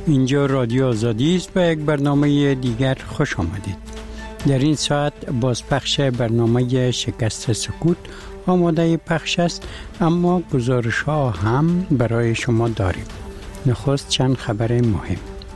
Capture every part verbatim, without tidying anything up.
اینجا رادیو آزادی است و یک برنامه دیگر خوش آمدید. در این ساعت بازپخش برنامه شکست سکوت آماده پخش است، اما گزارش ها هم برای شما داریم. نخست چند خبر مهم.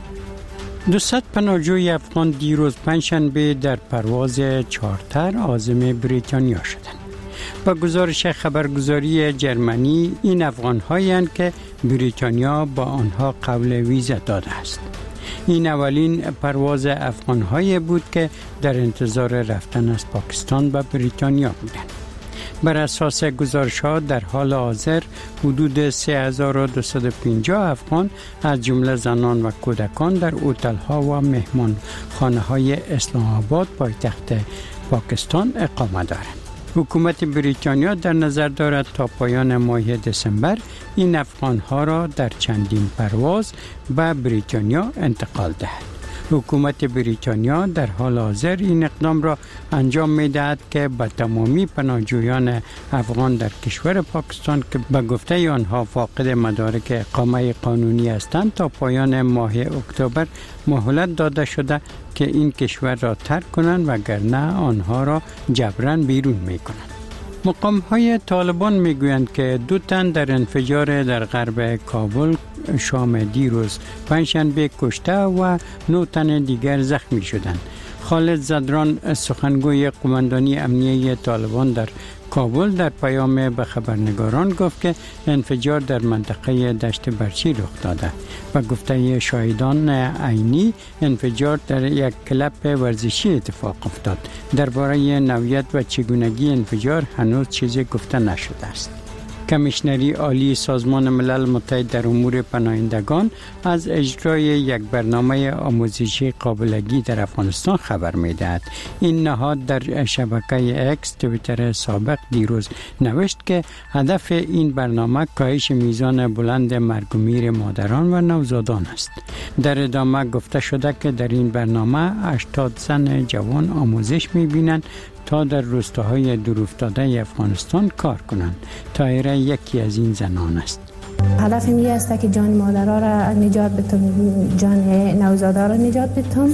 دویست پناهجوی افغان دیروز پنجشنبه در پرواز چارتر عازم بریتانیا شدند. با گزارش خبرگزاری جرمنی، این افغان هایند که بریتانیا با آنها قبول ویزا داده است. این اولین پرواز افغان های بود که در انتظار رفتن از پاکستان به بریتانیا بودند. بر اساس گزارش ها در حال حاضر حدود سه هزار و دویست و پنجاه افغان از جمله زنان و کودکان در هتل ها و مهمان خانه های اسلام آباد پایتخت پاکستان اقامه دارند. حکومت بریتانیا در نظر دارد تا پایان ماه دسامبر این افغان ها را در چندین پرواز به بریتانیا انتقال دهد. حکومت بریتانیا در حال حاضر این اقدام را انجام می دهد که به تمامی پناهجویان افغان در کشور پاکستان که به گفته آنها فاقد مدارک اقامه قانونی هستند تا پایان ماه اکتبر مهلت داده شده که این کشور را ترک کنند، وگرنه آنها را جبران بیرون می کنند. مقام های طالبان می گویند که دو تن در انفجار در غرب کابل شام دیروز پنجشنبه کشته و نه تن دیگر زخمی شدند. خالد زدران، سخنگوی قماندانی امنیه طالبان در کابل، در پیام به خبرنگاران گفت که انفجار در منطقه دشت برچی رخ داده و گفته شاهدان عینی انفجار در یک کلب ورزشی اتفاق افتاد. درباره نوعیت و چگونگی انفجار هنوز چیزی گفته نشده است. کمیشنری عالی سازمان ملل متحد در امور پناهندگان از اجرای یک برنامه آموزشی قابلگی در افغانستان خبر می‌دهد. این نهاد در شبکه اکس توییتر سابق دیروز نوشت که هدف این برنامه کاهش میزان بلند مرگ و میر مادران و نوزادان است. در ادامه گفته شده که در این برنامه هشتاد زن جوان آموزش می‌بینند تا در روستاهای دورافتاده افغانستان کار کنند. طاهره یکی از این زنان است. هدف این است که جان مادرها را نجات بدم، جان نوزادا را نجات بدم.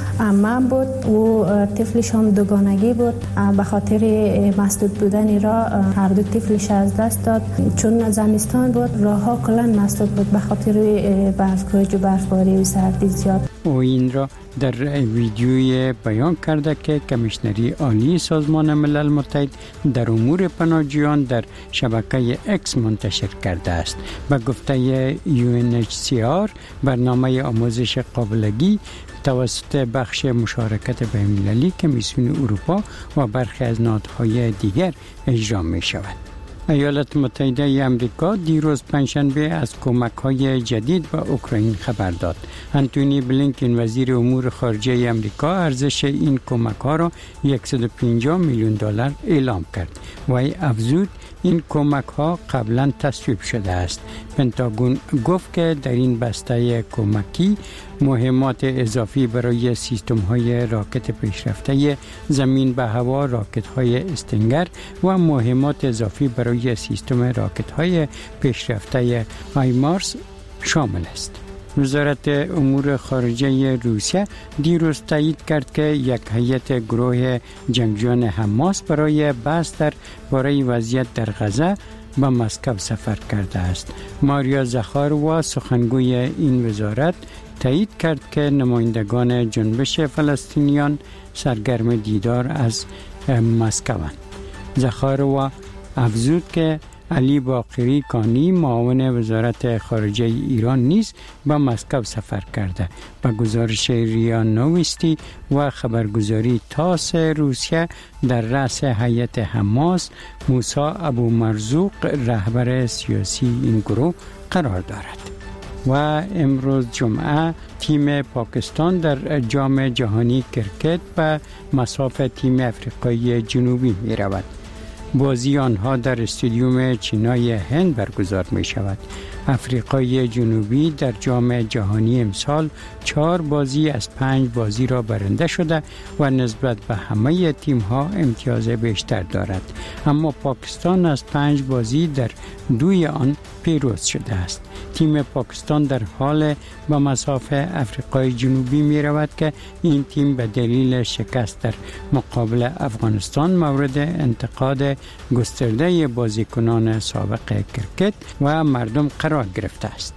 من بود و طفلش هم دوگانگی بود، به خاطر مسدود بودن را هر دو طفلش از دست داد. چون زمستان بود راه ها کلان مسدود بود به خاطر برف‌کوچ و برفباری و سردی زیاد. او این را در ویدیوی بیان کرده که کمیشنری عالی سازمان ملل متحد در امور پناهجویان در شبکه اکس منتشر کرده است. به گفته یو ان اچ سی آر برنامه آموزش قابلگی توسط بخش مشارکت بین‌المللی کمیسیون اروپا و برخی از نهادهای دیگر اجرا می شود. ایالات متحده آمریکا دیروز پنجشنبه از کمک‌های جدید به اوکراین خبر داد. انتونی بلینکن وزیر امور خارجه آمریکا ارزش این کمک‌ها را صد و پنجاه میلیون دلار اعلام کرد و افزود این کمک‌ها قبلا تصویب شده است. پنتاگون گفت که در این بسته کمکی مهمات اضافی برای سیستم‌های راکت پیشرفته زمین به هوا، راکت‌های استینگر و مهمات اضافی برای سیستم راکت‌های پیشرفته هایمارس شامل است. وزارت امور خارجه روسیه دیروز تایید کرد که یک هیئت گروه جنگجویان حماس برای بحث درباره وضعیت در غزه به مسکو سفر کرده است. ماریا زخاروا، سخنگوی این وزارت، تایید کرد که نمایندگان جنبش فلسطینیان سرگرم دیدار از مسکوند. زخاروا افزود که علی باقری کانی، معاون وزارت خارجه ایران، نیز به مسکو سفر کرده. به گزارش ریا نووستی و خبرگزاری تاس روسیه، در رأس هیئت حماس موسی ابو مرزوق رهبر سیاسی این گروه قرار دارد. و امروز جمعه تیم پاکستان در جام جهانی کرکت به مصاف تیم افریقای جنوبی می رود. بازی آنها در استادیوم چینای هند برگزار می شود. افریقای جنوبی در جام جهانی امسال چهار بازی از پنج بازی را برنده شده و نسبت به همه تیم ها امتیاز بیشتر دارد. اما پاکستان از پنج بازی در دوی آن پیروز شده است. تیم پاکستان در حال به مصاف افریقای جنوبی می رود که این تیم به دلیل شکست در مقابل افغانستان مورد انتقاد گسترده بازیکنان سابق کرکت و مردم قرار گرفته است.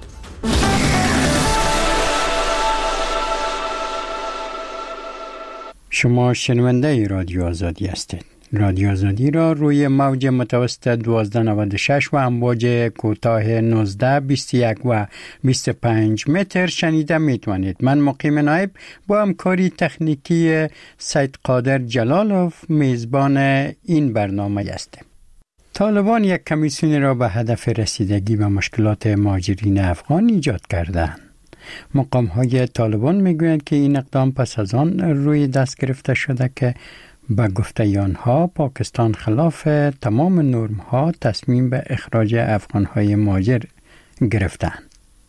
شما شنونده رادیو آزادی هستید. رادیو آزادی را روی موج متوسط دوازده نود و شش و امواج کوتاه نوزده بیست و یک و بیست و پنج متر شنیده می توانید. من مقیم نایب با همکاری تکنیکی سید قادر جلالوف میزبان این برنامه هستم. طالبان یک کمیسیون را به هدف رسیدگی به مشکلات مهاجرین افغان ایجاد کردند. مقام های طالبان می گویند که این اقدام پس از آن روی دست گرفته شده که با گفته آنها پاکستان خلاف تمام نرم ها تصمیم به اخراج افغان های مهاجر گرفتند.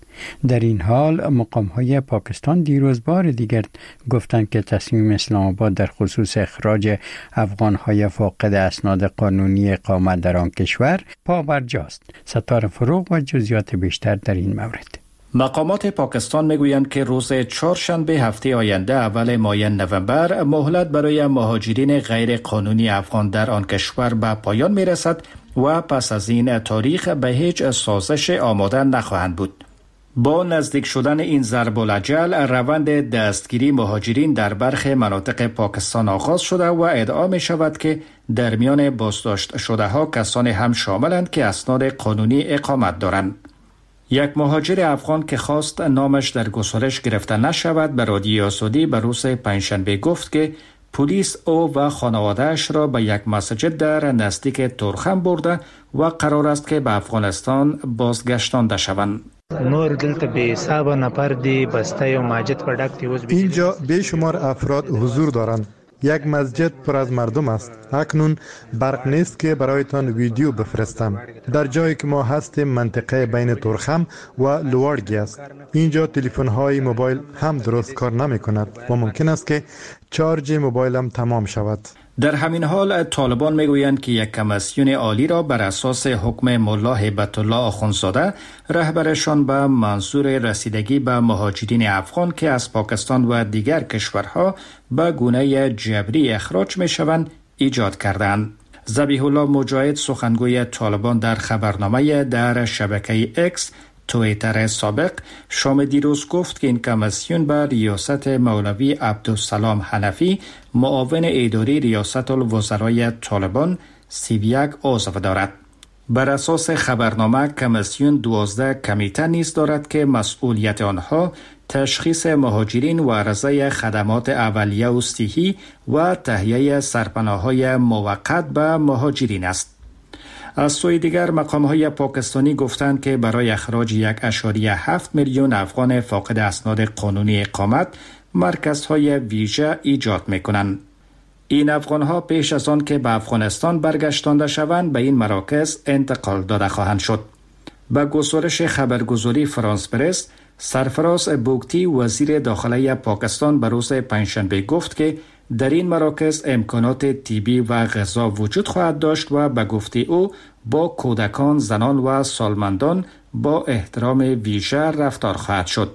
در این حال مقام های پاکستان دیروز بار دیگر گفتند که تصمیم اسلام آباد در خصوص اخراج افغان های فاقد اسناد قانونی اقامت در آن کشور پابرجاست. ستاره فروغ و جزئیات بیشتر در این مورد. مقامات پاکستان میگویند که روز چهارشنبه هفته آینده اول ماه نوامبر مهلت برای مهاجرین غیر قانونی افغان در آن کشور به پایان میرسد و پس از این تاریخ به هیچ سازش آماده نخواهند بود. با نزدیک شدن این ضرب الاجل روند دستگیری مهاجرین در برخی مناطق پاکستان آغاز شده و ادعا می شود که در میان بازداشت شده ها کسانی هم شاملند که اسناد قانونی اقامت دارند. یک مهاجر افغان که خواست نامش در گزارش گرفته نشود به رادیو آزادی به روز پنجشنبه گفت که پلیس او و خانواده‌اش را به یک مسجد در نزدیک تورخم برده و قرار است که به افغانستان بازگشتانده شوند. نور دلته به حساب نفر دی بسته و مسجد پر ډک دی. اینجا بیشمار افراد حضور دارند. یک مسجد پر از مردم است. اکنون برق نیست که برایتان ویدیو بفرستم. در جایی که ما هستیم منطقه بین تورخم و لوارگی است. اینجا تلفن های موبایل هم درست کار نمی کند و ممکن است که چارج موبایلم تمام شود. در همین حال طالبان میگویند که یک کمیسیون عالی را بر اساس حکم ملا هیبت الله آخوندزاده رهبرشان به منظور رسیدگی به مهاجرین افغان که از پاکستان و دیگر کشورها به گونه جبری اخراج میشوند ایجاد کردند. ذبیح الله مجاهد سخنگوی طالبان در خبرنامه در شبکه اکس تویتر سابق شام دیروز گفت که این کمیسیون به ریاست مولوی عبدالسلام حنفی معاون اداری ریاست الوزرای طالبان سی و یک عضو دارد. بر اساس خبرنامه کمیسیون دوازده کمیته نیز دارد که مسئولیت آنها تشخیص مهاجرین و عرضه خدمات اولیه و صحی و تهیه سرپناه‌های موقت به مهاجرین است. از سوی دیگر مقام‌های پاکستانی گفتند که برای اخراج یک و هفت میلیون افغان فاقد اسناد قانونی اقامت مرکزهای ویژه ایجاد می‌کنند. این افغان‌ها پیش از آن که به افغانستان برگشتانده شوند به این مراکز انتقال داده خواهند شد. به گزارش خبرگزاری فرانس پرس، سرفراز بوگتی وزیر داخلی پاکستان به روز پنجشنبه گفت که در این مراکز امکانات طبی و غذا وجود خواهد داشت و به گفته او با کودکان، زنان و سالمندان با احترام ویژه رفتار خواهد شد.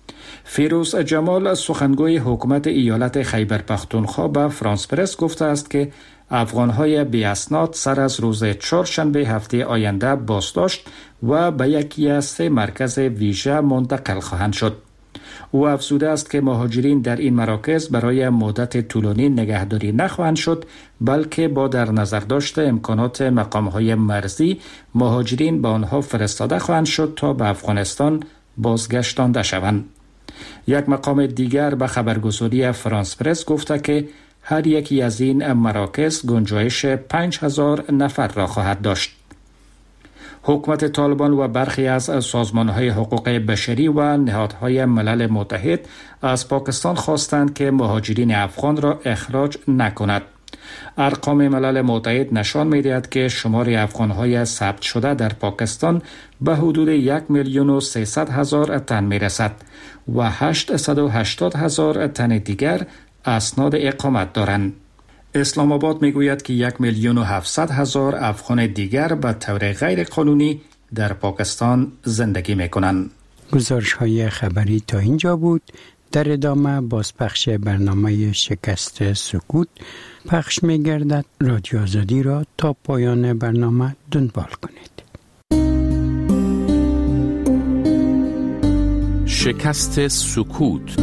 فیروز جمال سخنگوی حکومت ایالت خیبر پختونخوا به فرانس پرس گفته است که افغان‌های بی اسناد سر از روز چهارشنبه هفته آینده بازداشت و به یکی از سه مرکز ویژه منتقل خواهند شد. او افزوده است که مهاجرین در این مراکز برای مدت طولانی نگهداری نخواهند شد، بلکه با در نظر داشت امکانات مقام‌های مرزی مهاجرین به آنها فرستاده خواهند شد تا به افغانستان بازگشتانده شوند. یک مقام دیگر به خبرگزاری فرانس پرس گفته که هر یکی از این مراکز گنجایش پنج هزار نفر را خواهد داشت. حکومت طالبان و برخی از سازمان‌های حقوق بشری و نهادهای ملل متحد از پاکستان خواستند که مهاجرین افغان را اخراج نکند. ارقام ملل متحد نشان می‌دهد که شمار افغان‌های ثبت شده در پاکستان به حدود یک میلیون و سیصد هزار تن می‌رسد و هشتصد و هشتاد هزار تن دیگر اسناد اقامت دارند. اسلام آباد میگوید که یک میلیون و هفتصد هزار افغان دیگر به طور غیر قانونی در پاکستان زندگی میکنند. گزارش های خبری تا اینجا بود. در ادامه بازپخش برنامه شکست سکوت پخش میگردد. رادیو آزادی را تا پایان برنامه دنبال کنید. شکست سکوت.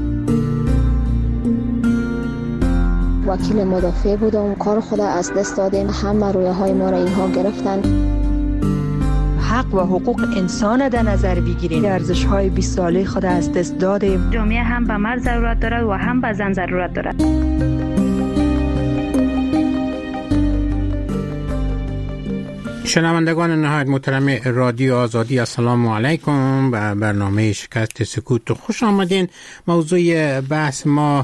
وکیل مدافع بودم، کار خود از دست دادیم، همه رویه های ما را اینها گرفتن. حق و حقوق انسان در نظر بگیریم، ارزش های بیست ساله خود از دست دادیم. جامعه هم به مرد ضرورت دارد و هم به زن ضرورت دارد. شنوندگان نهایت محترم رادیو آزادی، السلام علیکم. به برنامه شکست سکوت خوش آمدین. موضوع بحث ما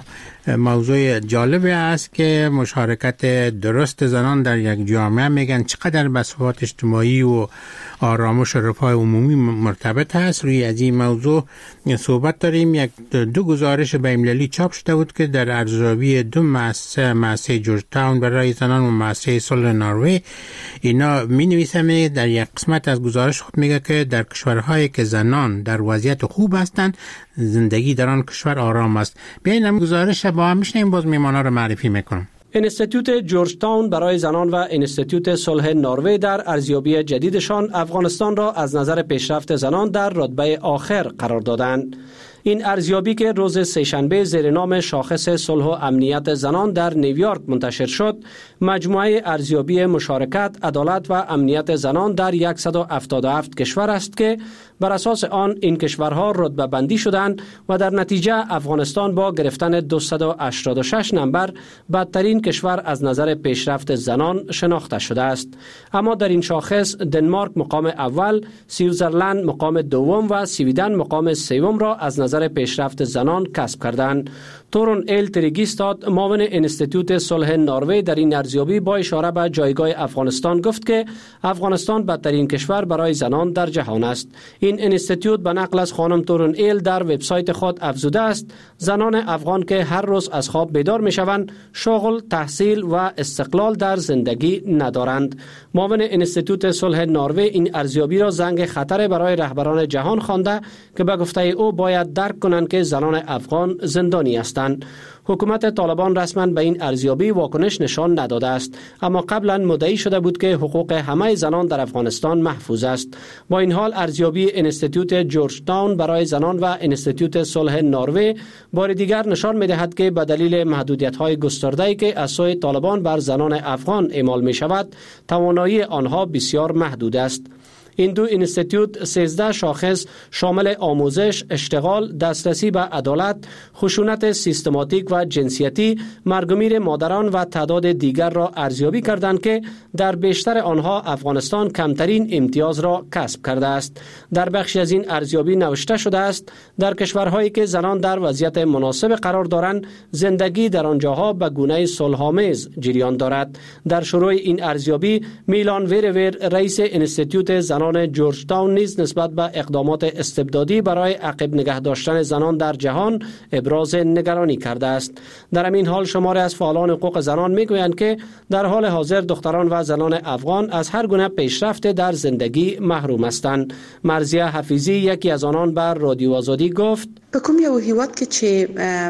موضوع جالبی است که مشارکت درست زنان در یک جامعه میگن چقدر به ثبات اجتماعی و آرامش و رفاه عمومی مرتبط هست. روی از این موضوع صحبت داریم. یک دو گزارش بین‌المللی چاپ شده بود که در ارزیابی دو مؤسسه مؤسسه جورج تاون برای زنان و مؤسسه صلح نروژ اینا می نویسه در یک قسمت از گزارش خود میگه که در کشورهایی که زنان در وضعیت خوب هستند زندگی در آن کشور آرام است. بیاین هم گزارش با هم میشنیم. باز میمانا رو معرفی میکنم. انستیتوت جورج تاون برای زنان و انستیتوت صلح نروژ در ارزیابی جدیدشان افغانستان را از نظر پیشرفت زنان در رتبه آخر قرار دادند. این ارزیابی که روز سه‌شنبه زیر نام شاخص صلح و امنیت زنان در نیویورک منتشر شد، مجموعه ارزیابی مشارکت، عدالت و امنیت زنان در صد و هفتاد و هفت کشور است که بر اساس آن این کشورها رتبه بندی شدند و در نتیجه افغانستان با گرفتن دویست و هشتاد و شش نمبر بدترین کشور از نظر پیشرفت زنان شناخته شده است. اما در این شاخص دنمارک مقام اول، سوئیسرلند مقام دوم و سویدن مقام سوم را از نظر پیشرفت زنان کسب کردند. تورون ایل تریگیستاد، معاون انستیتوت صلح نروژ، در این ارزیابی با اشاره به جایگاه افغانستان گفت که افغانستان بدترین کشور برای زنان در جهان است. این انستیتوت به نقل از خانم تورون ایل در وبسایت خود افزوده است زنان افغان که هر روز از خواب بیدار میشوند شغل، تحصیل و استقلال در زندگی ندارند. معاون انستیتوت صلح نروژ این ارزیابی را زنگ خطر برای رهبران جهان خوانده که به گفته او باید درک کنند که زنان افغان زندانی هستند. حکومت طالبان رسما به این ارزیابی واکنش نشان نداده است، اما قبلا مدعی شده بود که حقوق همه زنان در افغانستان محفوظ است. با این حال ارزیابی انستیتوت جورج تاون برای زنان و انستیتوت صلح نروژ بار دیگر نشان می‌دهد که به دلیل محدودیت‌های گسترده‌ای که از سوی طالبان بر زنان افغان اعمال می‌شود، توانایی آنها بسیار محدود است. این دو انستیتوت سیزده شاخص شامل آموزش، اشتغال، دسترسی به عدالت، خشونت سیستماتیک و جنسیتی، مرگمیر مادران و تعداد دیگر را ارزیابی کردند که در بیشتر آنها افغانستان کمترین امتیاز را کسب کرده است. در بخشی از این ارزیابی نوشته شده است در کشورهایی که زنان در وضعیت مناسب قرار دارند زندگی در آنجاها به گونه صلح‌آمیز جریان دارد. در شروع این ارزیابی میلان ویرور رئیس انستیتوت زنان جورج تاون نیز نسبت به اقدامات استبدادی برای عقب نگه داشتن زنان در جهان ابراز نگرانی کرده است. در همین حال شماری از فعالان حقوق زنان میگویند که در حال حاضر دختران و زنان افغان از هر گونه پیشرفت در زندگی محروم هستند. مرضیه حفیظی یکی از آنان بر رادیو آزادی گفت: بکم یو هیواد که چه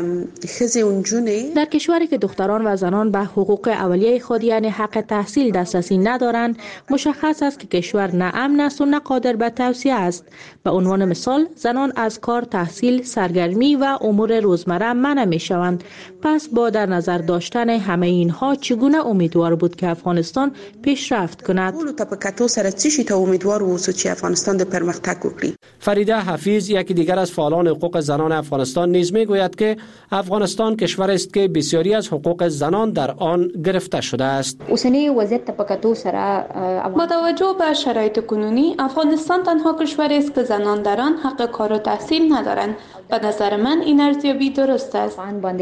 خزی اونجونه در کشوری که دختران و زنان به حقوق اولیه خود یعنی حق تحصیل دسترسی ندارند، مشخص است که کشور نه امن است و نه قادر به توسعه است. به عنوان مثال زنان از کار، تحصیل، سرگرمی و امور روزمره منع می شوند. پس با در نظر داشتن همه اینها چگونه امیدوار بود که افغانستان پیشرفت کند؟ فریده حفیظ یکی دیگر از فعالان حقوق زنان زنان افغانستان نیز میگوید که افغانستان کشوری است که بسیاری از حقوق زنان در آن گرفته شده است. با توجه به شرایط کنونی افغانستان تنها کشوری است که زنان در آن حق کار و تحصیل ندارند. به نظر من این ارزیابی درست است.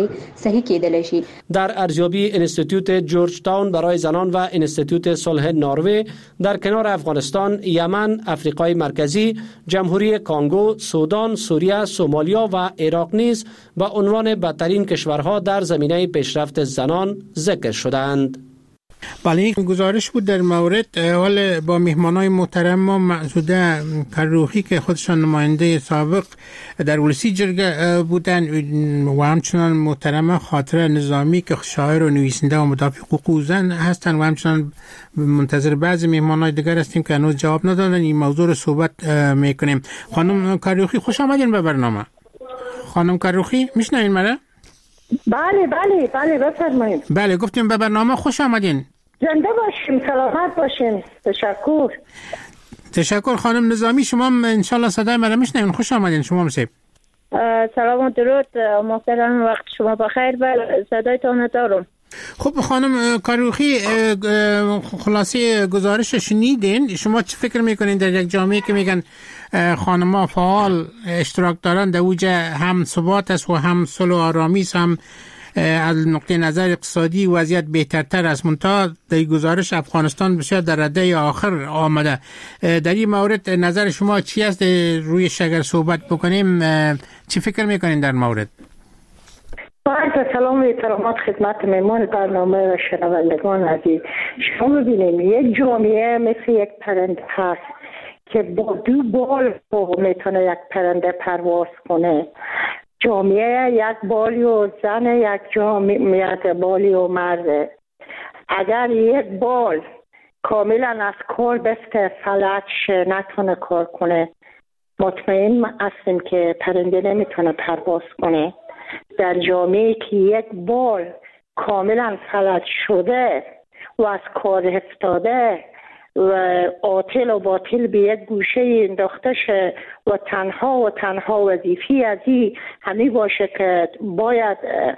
در ارزیابی انستیتوت جورج تاون برای زنان و انستیتوت صلح نروژ در کنار افغانستان، یمن، افریقای مرکزی، جمهوری کانگو، سودان، سوریه، سومالیا و عراق نیز به عنوان بدترین کشورها در زمینه پیشرفت زنان ذکر شدند. بله، یک گزارش بود در مورد حال با مهمانای محترم ما معزوده کروخی که خودشان نماینده سابق در ولسی جرگه بودن و همچنان محترم خاطره نظامی که شاعر و نویسنده و مدافع حقوق زن هستند و همچنان منتظر بعضی مهمانای دیگر هستیم که هنوز جواب ندادن. این موضوع رو صحبت میکنیم. خانم کروخی خوش آمدین به برنامه. خانم کروخی میشنوین مرا؟ بله بله بله بفرمایید. بله گفتیم به برنامه خوش آمدین. زنده باشیم، سلامت باشیم. تشکر. تشکر. خانم نظامی شما انشالله صدای مرا میشنوین. خوش آمدین شما مسیب. سلام و درود محترم، وقت شما بخیر. بله صدایتان دارم. خب خانم کروخی، خلاصه گزارش شنیدین. شما چه فکر میکنین در یک جامعه که میگن خانم‌ها فعال اشتراک دارن، در اوج هم ثبات است و هم صلح و آرامی است، هم از نقطه نظر اقتصادی وضعیت بهترتر است، منتها در گزارش افغانستان بسیار در رده آخر آمده. در این مورد نظر شما چی است؟ روی شگر صحبت بکنیم چی فکر میکنین در مورد؟ باید سلام و احترامات خدمت مهمان برنامه و شنوندگان عزیز. شما ببینیم یک جامعه مثل یک پرنده هست که با دو بال میتونه یک پرنده پرواز کنه. جامعه یک بالی و زن، یک جامعه یک بالی و مرده. اگر یک بال کاملا از کار بسته فلج شه، نتونه کار کنه، مطمئن هستیم که پرنده نمیتونه پرواز کنه. در جامعه که یک بال کاملا فلج شده و از کار افتاده و عاطل و باطل به یک گوشه انداخته شه و تنها و تنها وظیفی از این همی باشه که باید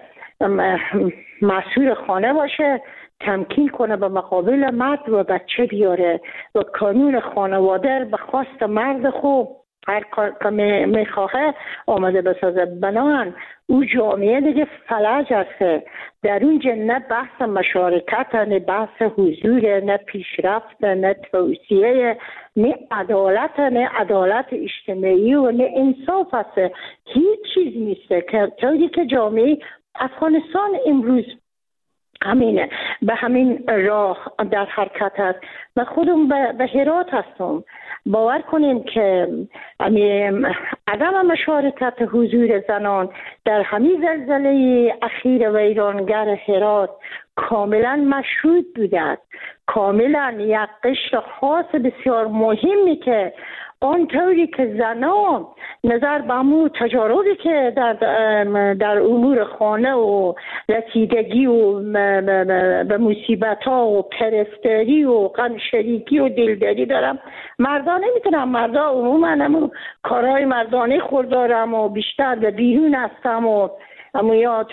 مسئول خانه باشه، تمکین کنه به مقابل مرد و بچه بیاره و قانون خانواده به خواست مرد خوب هر کار که میخواه آمده بسازه. بنابراین او جامعه دیگه فلج است. در اونجا نه بحث مشارکت، نه بحث حضور، نه پیشرفت، نه توسعه، نه عدالت، نه عدالت اجتماعی و نه انصاف است. هیچ چیز نیست که طوری که جامعه افغانستان امروز همینه، به همین راه در حرکت است. و خودم به هرات هستم. باور کنیم که عدم مشارکت حضور زنان در همین زلزله اخیر ویرانگر هرات کاملا مشروط بوده، کاملا یک قشر خاص بسیار مهمی که آنطوری که زنان نظر به امور تجاربی که در در امور خانه و رسیدگی و به مصیبت ها و پرستاری و غم شریکی و دلداری دارم، مردا نمیتونم. مردا عموما همون کارهای مردانه خود دارم و بیشتر به بیرون هستم و اما یا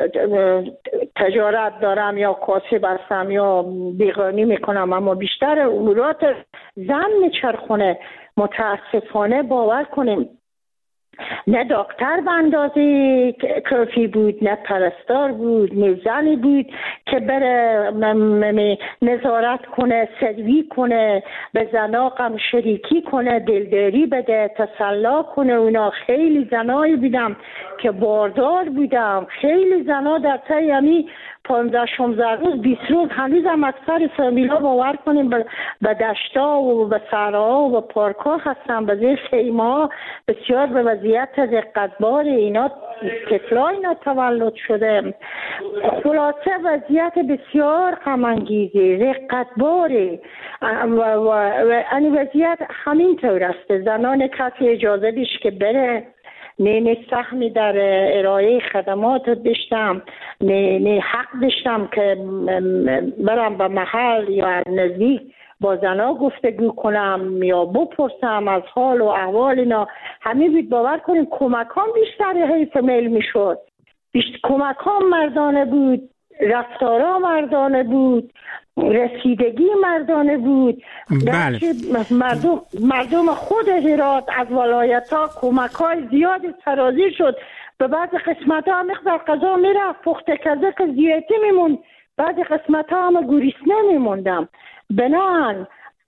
تجارت دارم یا کاسب هستم یا بیغانی میکنم، اما بیشتر امورات زن میچرخونه. متاسفانه باور کنیم نه دکتر به اندازه کافی بود، نه پرستار بود، نه زنی بود که بره نظارت کنه، سروی کنه، به زنا غم شریکی کنه، دلداری بده، تسلا کنه. اونا خیلی زنایی بودم که باردار بودم، خیلی زنا در طی همی پانزده شانزده روز بیست روز هنوز هم اکثر فامیلا باور کنیم به دشتا و به صحراها و به پارک‌ها هستن، به زیر خیمه‌ها بسیار به وضعیت رقتبار اینا طفلا اینا تولد شده. خلاصه وضعیت بسیار غم‌انگیزی رقتباری و این وضعیت همین طور است. زنان کسی اجازه دیش که بره نه نه سهمی در ارائه خدمات داشتم، نه نه حق داشتم که برم به محل یا نزدیک با زنا گفتگو کنم یا بپرسم از حال و احوال اینا، همه بید باور کنیم کمکام بیشتر حیف میل میشد، بیشتر کمکام مردانه بود، رفتارا مردانه بود، رسیدگی مردانه بود. بله. مردم مردم خود هرات از ولایت ها کمک های زیادی سرازیر شد. به بعض قسمت ها هم مقدار قضا میرفت، پخت کرده که زیادی میموند، بعضی قسمت ها هم گریسنه میموندم. بنان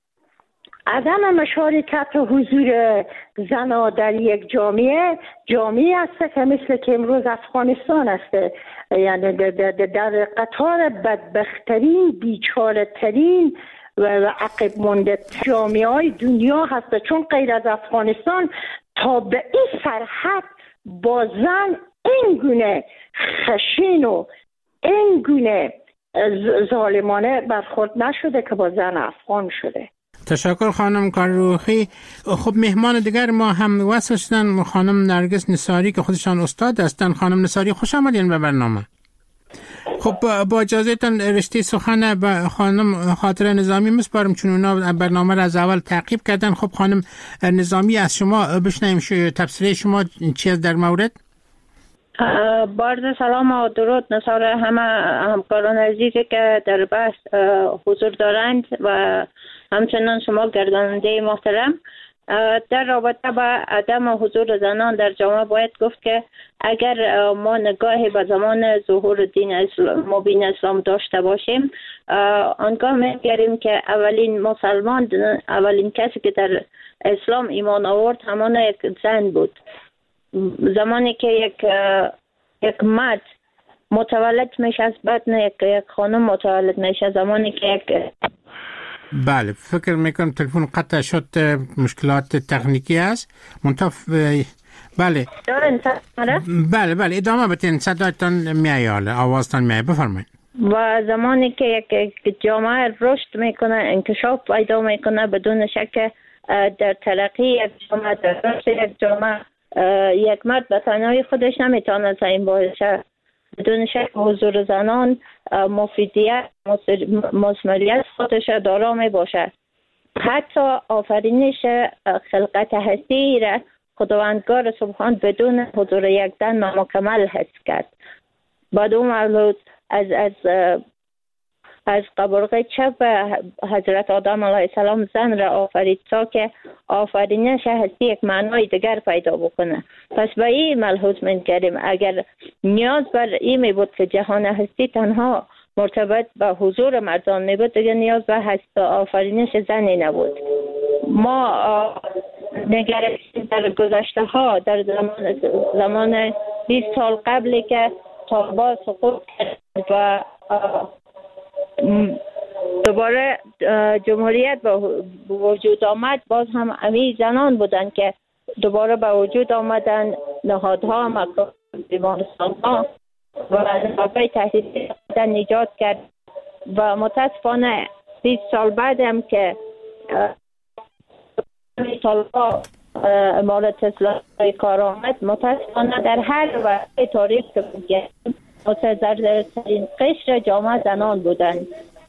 عدم مشارکت و حضور زنها در یک جامعه جامعه است که مثل که امروز افغانستان است، یعنی در قطار بدبختترین بیچاره ترین و عقب مانده جامعه های دنیا هست، چون غیر از افغانستان تا به این سرحد با زن این گونه خشین و این گونه ظالمانه برخورد نشده که با زن افغان شده. تشکر خانم کاروخی. خب مهمان دیگر ما هم وصل شدن، خانم نرگس نثاری که خودشان استاد هستند. خانم نثاری خوش آمدین به برنامه. خب با اجازهتان رشته سخن به خانم خاطره نظامی میسپارم، چون اونا برنامه را از اول تعقیب کردن. خب خانم نظامی از شما بشنویم تفسیر شما چی است در مورد؟ بارد سلام و درود نثار همه همکاران عزیزی که در بحث حضور دارند و همچنان شما گرداننده محترم. در رابطه با عدم حضور زنان در جامعه باید گفت که اگر ما نگاهی به زمان ظهور دین اسلام مبین اسلام داشته باشیم، آنگاه می‌گریم که اولین مسلمان، اولین کسی که در اسلام ایمان آورد همان یک زن بود. زمانی که یک یک مرد متولد میشه از بدن یک یک خانم متولد میشه، زمانی که یک بله فکر میکنم تلفن قطع شد، مشکلات تکنیکی است منتف. بله بله بله ادامه بدین، صدایتان میایاله، آوازتان میای، بفرمایید. و زمانی که یک جامعه رشد میکنه، انکشاف پیدا میکنه، بدون شک در ترقی یک جامعه، در رشد یک جامعه، یک مرد به تنهایی خودش نمیتونه زعیم باشه. بدون شک حضور زنان مفیدیت مثمریت خودش دارا می باشد. حتی آفرینش خلقت هستی را خداوندگار سبحان بدون حضور یک زن مکمل حس کرد. بدون مولود از از از قبرغه چپ حضرت آدم علیه السلام زن را آفرید تا که آفرینش هستی یک معنای دیگر پیدا بکنه. پس به این ملحوظ می‌گیریم اگر نیاز بر این می بود که جهان هستی تنها مرتبط به حضور مردان می بود، دیگر نیاز به هست آفرینش زنی نبود. ما نگرفتیم در گذشته ها، در زمان زمان بیست سال قبلی که طالبان سقوط کرد و دوباره جمهوریت به وجود آمد، باز هم امی زنان بودن که دوباره به وجود آمدن، نهادها، مکاتب، بیمارستان‌ها و نهادهای تحصیلی نجات کرد. و متاسفانه بیست سال بعد هم که طالبان امارت اسلامی کار آمد، متاسفانه در هر وقت تاریخ که بگیم متضررترین قشر جامعه زنان بودند.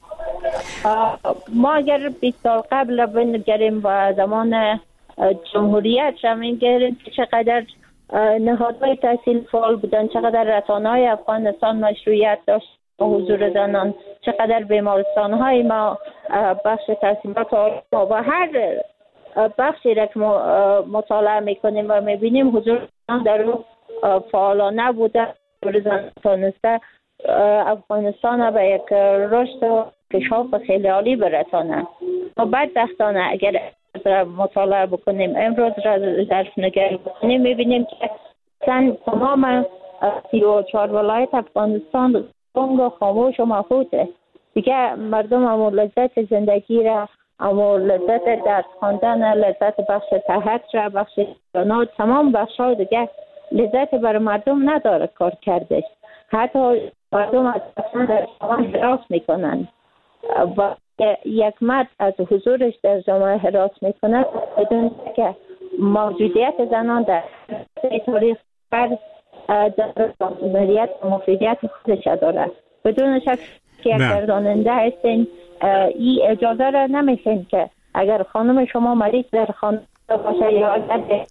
ما اگر بیست سال قبل بنگریم و زمان جمهوریت را میگریم که چقدر نهادهای تحصیل فعال بودن، چقدر رسانه‌های افغانستان مشروعیت داشت حضور زنان، چقدر بیمارستان‌های ما بخش تحصیلات و هر بخشی را که مطالعه میکنیم و میبینیم حضور زنان در اون فعالانه بوده. تانسته افغانستان به یک رشد و کشاف خیلی عالی برسانه. و بدبختانه اگر مطالعه بکنیم، امروز را ظرف نگری بکنیم، میبینیم که سن تمام سی و چهار ولایت افغانستان گنگ و خاموش و مخوته. دیگه مردم امو لذت زندگی را، امو لذت درس خواندن، لذت بخش صحت را، بخش جنات، تمام بخش ها دیگه لذت برای مردم نداره کار کرده. حتی مردم از در جامعه حراس میکنن و یک مرد از حضورش در جامعه حراس میکنه بدون که موجودیت زنان در تاریخ بر در مسئولیت و مفیدیت خودش داره. بدون شک که یک گرداننده هستین این اجازه را نمیشین که اگر خانم شما مریض در خانه باشه یا اگر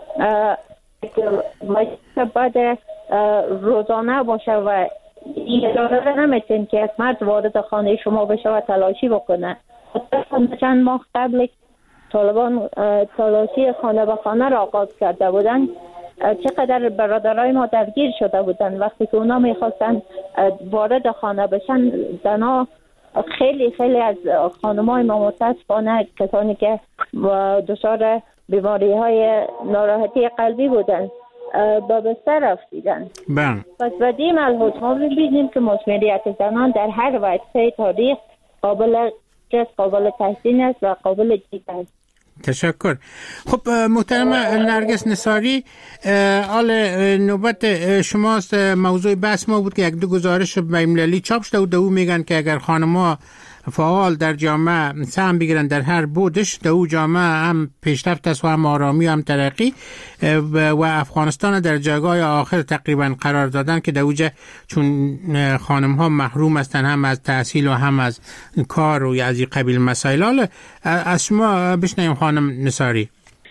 باید روزانه باشه و این اجازه را نمیشین که یک مرد وارد خانه شما بشه و تلاشی بکنه. چند ماه قبل طالبان تلاشی خانه به خانه را آغاز کرده بودن، چقدر برادرای ما درگیر شده بودن. وقتی که اونا میخواستن وارد خانه بشن، زنا خیلی خیلی از خانمای ما متاسفانه کسانی که دچار بیماری های ناراحتی قلبی بودن با بستر رفتیدن. پس بدی ملحوظ ما ببینیم که مسئولیت زنان در هر وقته تاریخ قابل قابل تحسین است و قابل دید است. تشکر. خب محترم نرگس نثاری، آل نوبت شماست. موضوع بحث ما بود که یک دو گزارش بین‌المللی چاپ شده و دو میگن که اگر خانم‌ها فعال در جامعه سهم بگیرن در هر بودش، دو جامعه هم پیشرفت است و هم آرامی و هم ترقی، و افغانستان در جایگاه آخر تقریبا قرار دادن که دوجه چون خانم ها محروم هستن هم از تحصیل و هم از کار و از این قبیل مسائل. حالا از شما بشنویم خانم نثاری.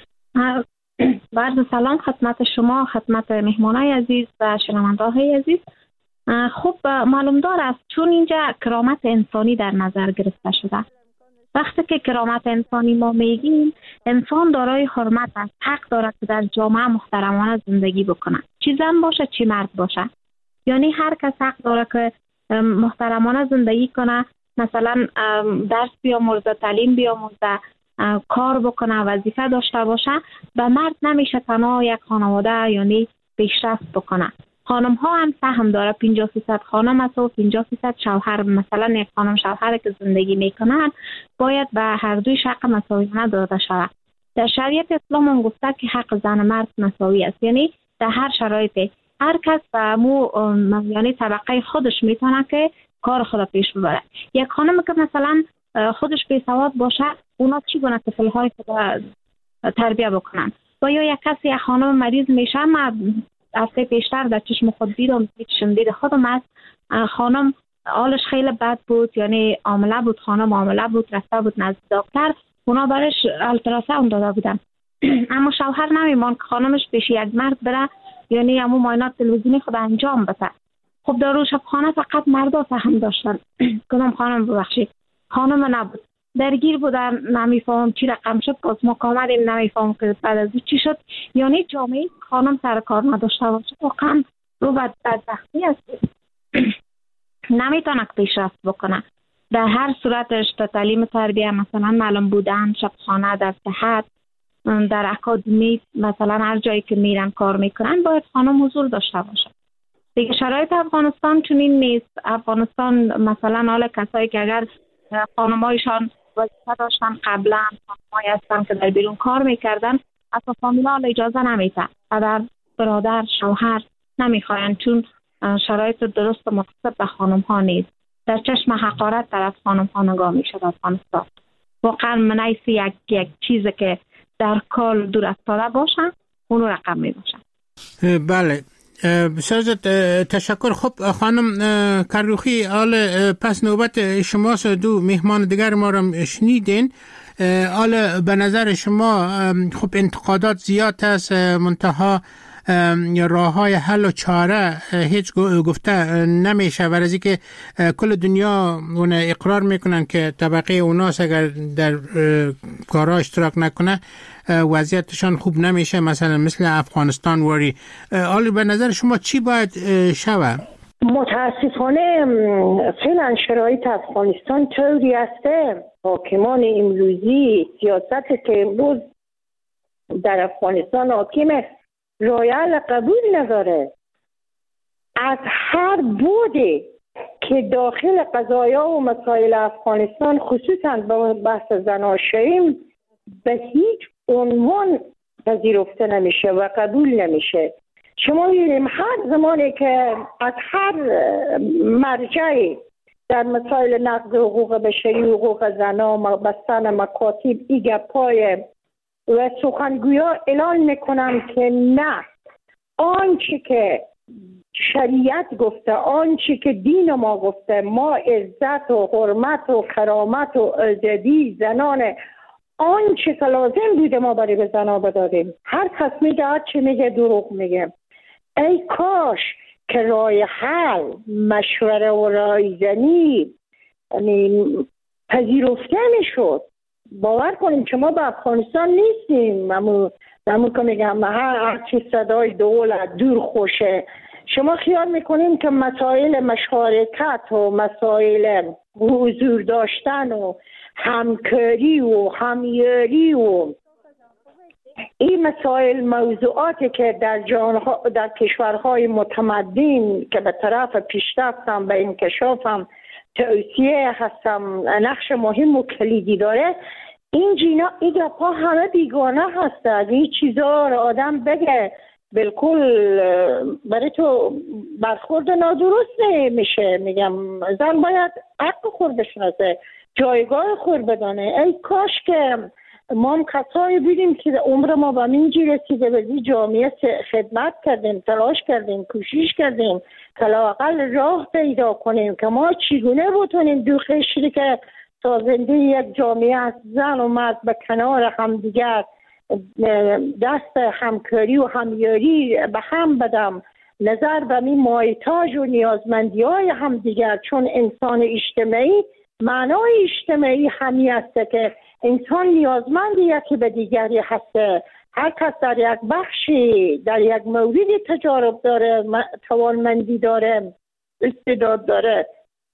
بعد سلام خدمت شما، خدمت مهمانای عزیز و شنونده‌های عزیز. خب معلوم دار است چون اینجا کرامت انسانی در نظر گرفته شده. وقتی که کرامت انسانی ما میگیم، انسان دارای حرمت است، حق دارد که در جامعه محترمانه زندگی بکنه، چی زن باشه چی مرد باشه. یعنی هر کس حق داره که محترمانه زندگی کنه، مثلا درس بیاموزه، تعلیم بیاموزه، کار بکنه، وظیفه داشته باشه. و مرد نمیشه تنها یک خانواده یعنی پیشرفت بکنه. خانم ها هم سهم داره، پنجاه فیصد خانم است و پنجاه فیصد شوهر. مثلا یک خانم شوهر که زندگی میکنن باید به هر دوی حق مساویانه داده شود. در شریعت اسلام هم گفته که حق زن و مرد مساوی است، یعنی در هر شرایطی هر کس به مو یعنی طبقه خودش میتونه که کار خود پیش ببره. یک خانم که مثلا خودش بی‌سواد باشه، اونا چی گونه طفل‌های خود تربیت بکنن؟ و یا یک کسی یک خانم مریض میشه، ما هفته پیشتر در چشم خود دیدم، چشم دید خودم است، خانم حالش خیلی بد بود، یعنی عامله بود، خانم عامله بود، رفته بود نزد دکتر، اونا برش التراساوند داده بودن. اما شوهر نمیمان که خانمش پیش یک مرد بره، یعنی همون معاینات تلویزیونی خود انجام بده. خب در روز شبخانه فقط مردا سهم داشتن. کدام خانم ببخشید خانم نبود، درگیر بودن، نمیفهم چی رقم شد. باز ما کامریم نمیفهم که بعد از چی شد. یعنی جامعه خانم سر کار نداشته باشه واقعا رو بدبختی است. نمیتونه پیشرفت بکنه در هر صورتش. تا تعلیم تربیه مثلا معلوم بودن، شبخانه، در صحت، در اکادمی، مثلا هر جایی که میرن کار میکنن باید خانم حضور داشته باشه. دیگه شرایط افغانستان چنین نیست. افغانستان مثلا حال کسایی که اگر خانمایشان وظیفه داشتن قبلا، خانمایی هستن که در بیرون کار میکردن، اصلا فامیلا اجازه نمیده، پدر، برادر، شوهر نمیخواین، چون شرایط درست و مناسب به خانم ها نیست. در چشم حقارت طرف خانم ها نگاه میشه در افغانستان. واقعا منعیسی یک یک چیزی که در کال دور افتاده باشن اون رقم می باشن. بله بسیار تشکر. خب خانم کروخی، حال پس نوبت شماست. دو مهمان دیگر ما را شنیدین. حال به نظر شما خب انتقادات زیاد است، منتها راه های حل و چاره هیچ گفته نمیشه، ورزی که کل دنیا اون اقرار میکنن که طبقه اوناس اگر در کارها اشتراک نکنه وضعیتشان خوب نمیشه، مثلا مثل افغانستان وری. حالا به نظر شما چی باید شود؟ متاسفانه فعلا شرایط افغانستان طوری است، حاکمان امروزی سیاستی که امروز در افغانستان حاکمه رایل قبول نداره. از هر بودی که داخل قضایا و مسائل افغانستان خصوصا به بحث زناشویی به هیچ عنوان پذیرفته نمیشه و قبول نمیشه. شما می‌بینیم هر زمانی که از هر مرجعی در مسائل نقض حقوق بشری، حقوق زنان، بستن مکاتب، ایگه پای و سخنگویا اعلان میکنم که نه، آنچه که شریعت گفته، آنچه که دین ما گفته، ما عزت و حرمت و کرامت و آزادی زنان آنچه که لازم بوده ما برای به زنا بدادیم. هر کس میگه هر چی میگه دروغ میگه. ای کاش که رای حل مشوره و رایزنی یعنی پذیرفته میشد. باور کنیم که ما به افغانستان نیستیم. همون همون که میگم هر چی صدای دولت دور خوشه. شما خیال میکنیم که مسائل مشارکت و مسائل حضور داشتن و همکاری و همیاری و این مسائل موضوعاتی که در جانها در کشورهای متمدن که به طرف پیشرفتم به انکشافم توصیه هستم نقش مهم و کلیدی داره، این جینا این گپا همه بیگانه هست. از این چیزا رو آدم بگه بالکل برای تو برخورد نادرست میشه. میگم زن باید حق خود بشناسه، جایگاه خود بدانه. ای کاش که ما هم کسایی بودیم که عمر ما به اینجی رسیده به این جامعه خدمت کردیم، تلاش کردیم، کوشش کردیم که لااقل راه پیدا کنیم که ما چگونه بتونیم دو قشری که سازنده یک جامعه از زن و مرد به کنار همدیگر دست همکاری و همیاری به هم بدم، نظر به می مایتاج و نیازمندی های همدیگر. چون انسان اجتماعی معنای اجتماعی همی است که انسان نیازمند یکی به دیگری هسته. هر کس در یک بخشی در یک موردی تجارب داره، توانمندی داره، استعداد داره.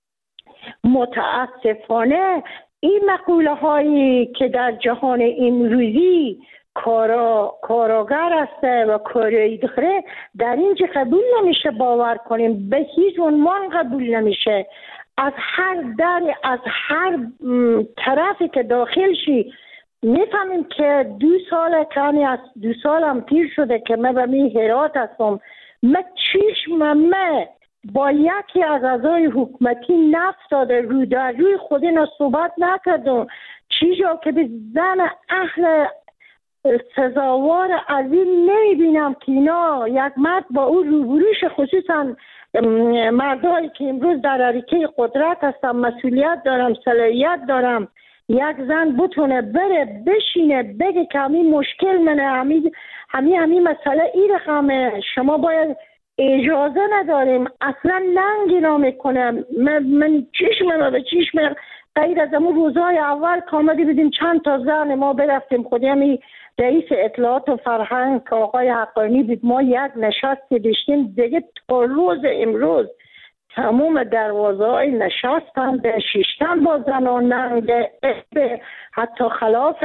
متاسفانه این مقوله هایی که در جهان امروزی کارا کاراگر است و کاری داره در اینجا قبول نمیشه. باور کنیم به هیچ عنوان قبول نمیشه. از هر در از هر طرفی که داخل شی میفهمیم که دو سال کنی از دو سالم پیر شده که من به می هرات هستم. من چشمم با یکی از اعضای حکومتی نفت داده رو در روی خود اینا صحبت نکردم. چیزا که به زن اهل سزاوار از این نمیبینم که اینا یک مرد با او روبروش، خصوصا مردایی که امروز در حرکه قدرت هستم، مسئولیت دارم، صلاحیت دارم، یک زن بتونه بره بشینه بگه که همین مشکل منه، همین همین همین مسئله این رقمه، شما باید اجازه نداریم. اصلا ننگی نمیکنم. من, من چشمم به چشمم غیر از امون روزهای اول که آمدی بدیم چند تا زن ما برفتیم خودی همین رئیس اطلاعات و فرهنگ که آقای حقانی بود، ما یک نشستی داشتیم دیگه تا روز امروز تمام دروازه های نشستن به شیشتن با زنان ننگه، حتی خلاف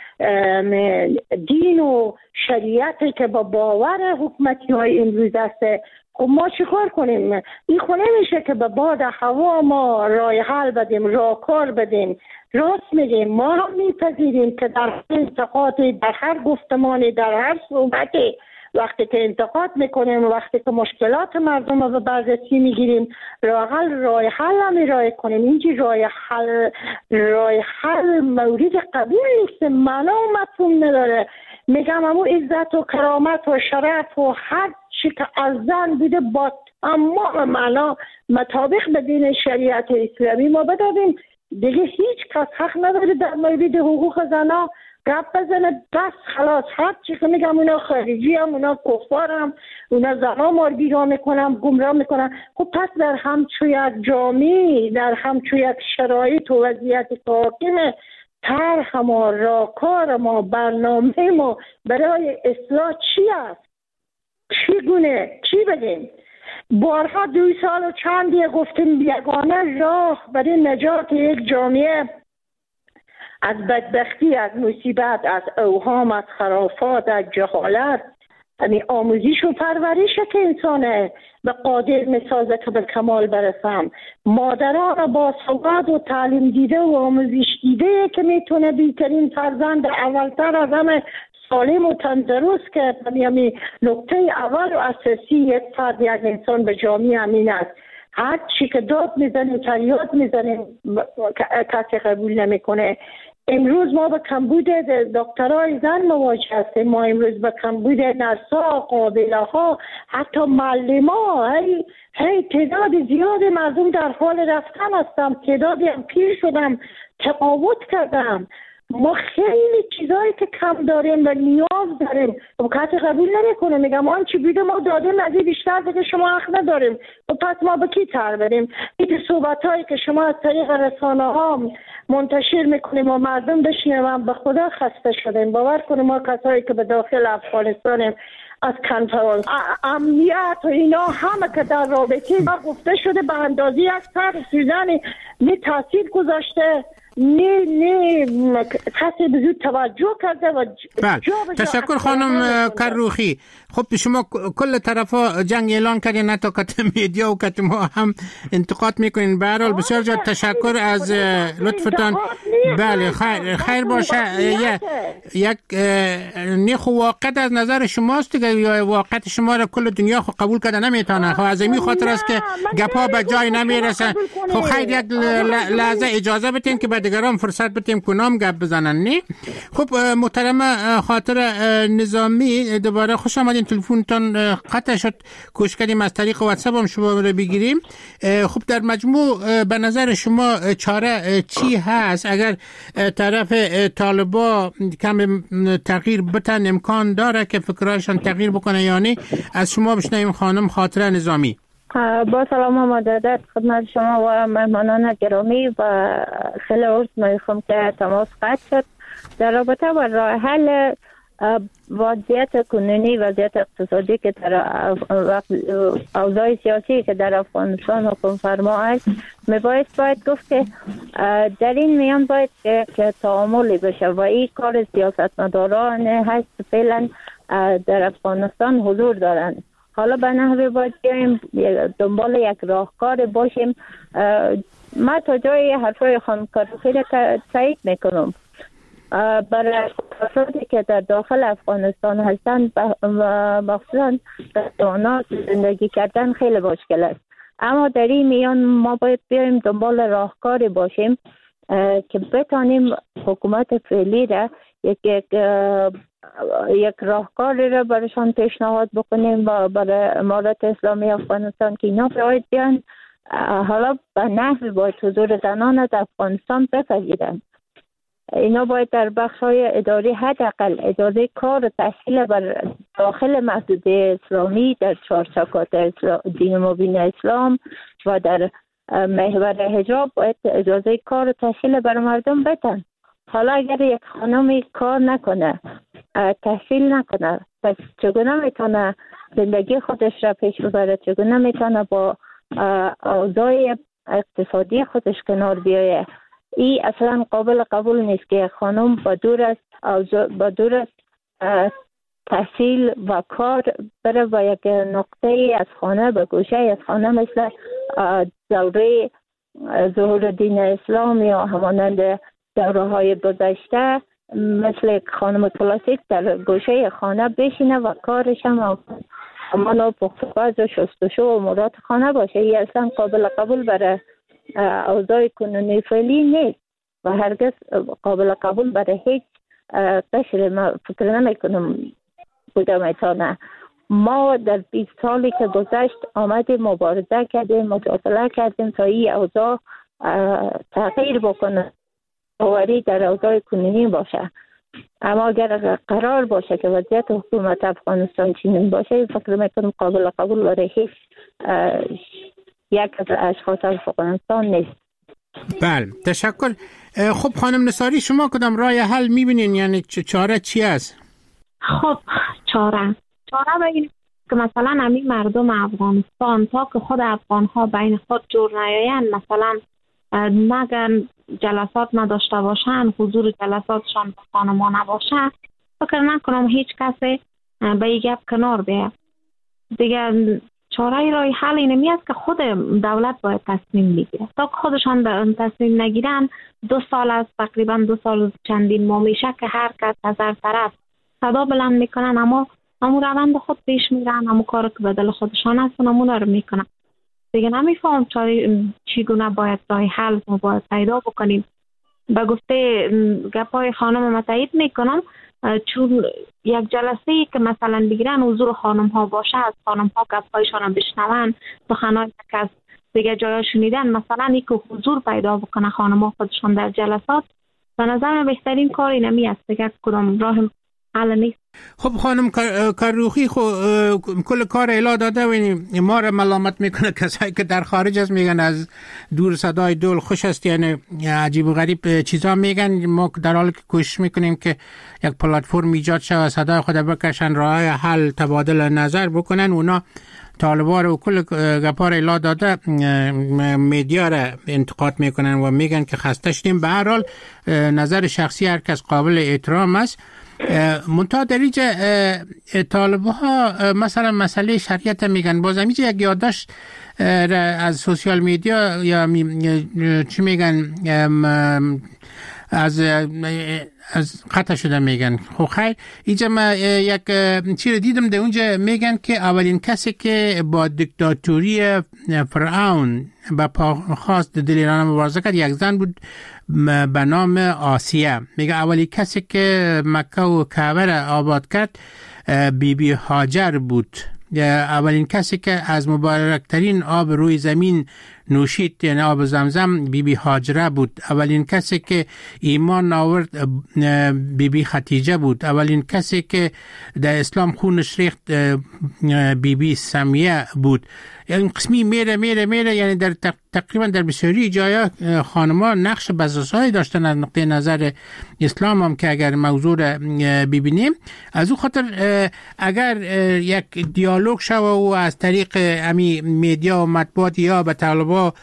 دین و شریعتی که با باور حکومتی های امروز است. خب ما چی کار کنیم؟ این خونه میشه که به باد هوا ما رای حل بدیم، راهکار بدیم. راست میگیم، ما هم میپذیریم که در هر انتقادی، در هر گفتمانی، در هر صحبتی وقتی که انتقاد میکنیم، وقتی که مشکلات مردم رو به بررسی میگیریم، راحل رای حل هم ارائه کنیم. اینجی رای حل رای حل مورد قبول نیست، معنا و مفهوم نداره. میگم همون عزت و کرامت و شرف و هر چی که از زن بوده با تمام معنا مطابق به دین شریعت اسلامی ما بدادیم. دیگه هیچ کس حق نداره در مورد حقوق زنها گپ بزنه. بس خلاص، هر چی که میگم اونا خارجی هم، اونا کفار هم، اونا زنها ما رو بیرا میکنم، گمراه میکنم. خب پس در همچو یک جامعه، در همچو یک شرایط و وضعیت که حاکمه، طرح ما، راهکار ما، برنامه ما برای اصلاح چی است؟ چگونه؟ چی بگیم؟ بارها دو سال و چندی گفتیم یگانه راه برای نجات یک جامعه از بدبختی، از مصیبت، از اوهام، از خرافات، از جهالت، یعنی آموزش و پرورش که انسانه به قادر میسازه که به کمال برسم. مادران با سواد و تعلیم دیده و آموزش دیده که میتونه بیترین فرزند اولتر از همه سالم و تندرست که یعنی نکته اول و اساسی یک فرد، یک انسان به جامعه امین است. هر چی که داد میزنیم، فریاد میزنیم، کسی قبول نمیکنه. امروز ما به کمبود دکترای زن مواجه هستیم، ما امروز به کمبود نرسا، قابله ها، حتی معلما. هی هی تعداد زیاد مردم در حال رفتن هستم، تعدادی هم پیر شدم، تقاوت کردم. ما خیلی چیزایی که کم داریم و نیاز داریم و کسی قبول نمیکنه، میگم آن چی بیده ما دادیم از این بیشتر دیگه شما حق نداریم و پس ما به کی تر بریم؟ این صحبت هایی که شما از طریق رسانه ها منتشر میکنیم و مردم بشنویم به خدا خسته شدیم. باور کنیم ما کسایی که به داخل افغانستانیم از کنترل امنیت و اینا همه که در رابطه ما گفته شده به اندازی یک سر سوزنی می تاثیر گذاشته، نه نه کسی به زود توجه کرده و بله. تشکر خانم کروخی. خب شما کل طرفا جنگ اعلان کردین، حتی کت میدیا و کت ما هم انتقاد میکنین. به هر حال بسیار جا تشکر از لطفتان. بله خیر خیر باشه. یک نیخ واقعیت از نظر شماست دیگه، یا واقعیت شما را کل دنیا خو قبول کرده نمیتونه؟ خب از این خاطر است که گپا به جای نمیرسه. خب خیر یک لحظه اجازه بدین که دیگران فرصت بدیم کنام گپ بزنن. نه خب محترم خاطر نظامی، دوباره خوش آمدین. تلفنتون قطع شد، کوشش کردیم از طریق واتساپ هم شما رو بگیریم. خب در مجموع به نظر شما چاره چی هست؟ اگر طرف طالبا کم تغییر بتن امکان داره که فکرهایشان تغییر بکنه یا نه؟ از شما بشنویم خانم خاطر نظامی. با سلام و مجدد خدمت شما و مهمانان گرامی و خیلی عرض میخوام که تماس قطع شد در رابطه با راه حل وضعیت کنونی، وضعیت اقتصادی که در اوضاع سیاسی که در افغانستان حکم فرما است. میبایست باید گفت که در این میان باید که تعاملی بشه و این کار سیاستمداران هست فعلا در افغانستان حضور دارند. حالا به نحوی باید بیاییم دنبال یک راهکار باشیم. من تا جای حرفای خانم کروخی را تایید میکنم. برای افرادی که در داخل افغانستان هستند و مخصوصا در دانا زندگی کردن خیلی مشکل است، اما در این میان ما باید بیاییم دنبال راهکاری باشیم که بتانیم حکومت فعلی را یک یک یک راهکاری را برایشان پیشنهاد بکنیم و برای امارت اسلامی افغانستان که اینا باید بیان حالا به نحوی باید حضور زنان در افغانستان بپذیرند. اینا باید در بخش‌های اداری حداقل اجازه کار و تحصیل بر داخل محدوده اسلامی در چهارچوکات دین مبین اسلام و در محور حجاب باید اجازه کار و تحصیل بر مردم بدن. حالا اگر یک خانمی کار نکنه، تحصیل نکنه، پس چگونه میتونه زندگی خودش را پیش ببره؟ چگونه میتونه با اوضاع اقتصادی خودش کنار بیایه؟ این اصلا قابل قبول نیست که خانم با دور از با دور از تحصیل و کار بره و یک نقطه از خانه به گوشه از خانه مثل دوره ظهور دین اسلام یا همانند دوره های گذشته مثل خانم کلاسیک در گوشه خانه بشینه و کارش هم همانا پخت‌وپز و شستشو و امورات خانه باشه. این اصلا قابل قبول برای اوضاع کنونی فعلی نیست و هرگز قابل قبول برای هیچ قشر. ما فکر نمی کنم بوده میتونه. ما در بیست سالی که گذشت آمدیم مبارزه کردیم، مجادله کردیم تا این اوضاع تغییر بکنه، باوری در اوضاع کنونی باشه. اما اگر قرار باشه که وضعیت حکومت افغانستان چنین باشه، فکر میکنم قابل قبول برای هیچ یک از اشخاص افغانستان نیست. بله تشکر. خب خانم نصاری شما کدام راه حل میبینین؟ یعنی چاره چی است؟ خب چاره چاره بگیم که مثلا همین مردم افغانستان تا که خود افغان ها بین خود جور نیایند، مثلا نگن جلسات نداشته باشن، حضور جلساتشان به خانما نباشه، فکر نکنم هیچ کسی به این گپ کنار بیاد دیگه. چاره رای حل اینمی است که خود دولت باید تصمیم بگیره. تا خودشان تصمیم نگیرن دو سال است، تقریبا دو سال چندین ماه میشه که هر کس از هر طرف صدا بلند میکنن، اما همون روند خود پیش میرن، همون کار که به دل خودشان است همون رو میکنن دیگه. نمیفهم چاره چگونه باید راه حل ما باید پیدا بکنیم به گفته گپای خانم متعید میکنم، چون یک جلسه ای که مثلا بگیرن حضور خانم ها باشه، از خانم ها گپایشان رو بشنون، سخنای که از دیگه جایا شنیدن، مثلا ای که حضور پیدا بکنه خانم ها خودشان در جلسات، به نظر من بهترین کار اینمی است دیگه، کدام راه حل نیست. خب خانم کروخی، خب کل کار اعلا داده و ما را ملامت میکنه کسایی که در خارج است، میگن از دور صدای دول خوش است، یعنی عجیب و غریب چیزا میگن. ما در حالی که کوشش میکنیم که یک پلتفرم ایجاد شود، صدای خود بکشن، راه حل تبادل نظر بکنن، اونا طالبان و کل گپار اعلا داده میدیا را انتقاد میکنن و میگن که خسته شدیم. به هر حال نظر شخصی هر کس قابل احترام است. منتها در اینجا طالبه ها مثلا مسئله شریعت میگن، باز اینجا یک یادداشت از سوشیال میدیا یا چی میگن از از قطع شده میگن. خب خیر، اینجا ما یک چیز دیدم در اونجا میگن که اولین کسی که با دیکتاتوری فرعون با پا خواست دل ایران مبارزه کرد یک زن بود به نام آسیه. میگه اولی کسی که مکه و کعبه را آباد کرد بی بی هاجر بود. اولین کسی که از مبارکترین آب روی زمین نوشید، یعنی آب زمزم، بی بی هاجره بود. اولین کسی که ایمان آورد بی بی خدیجه بود. اولین کسی که در اسلام خونش ریخت بی بی سمیه بود. یعنی قسمی میره میره میره یعنی در تقریبا در بسیاری جایا خانم‌ها نقش بزرگسازی داشتن از نقطه نظر اسلام هم که اگر موضوع را ببینیم. از اون خاطر اگر یک دیالوگ شوه و از طریق امی میدیا و مطبوعات یا به طالبا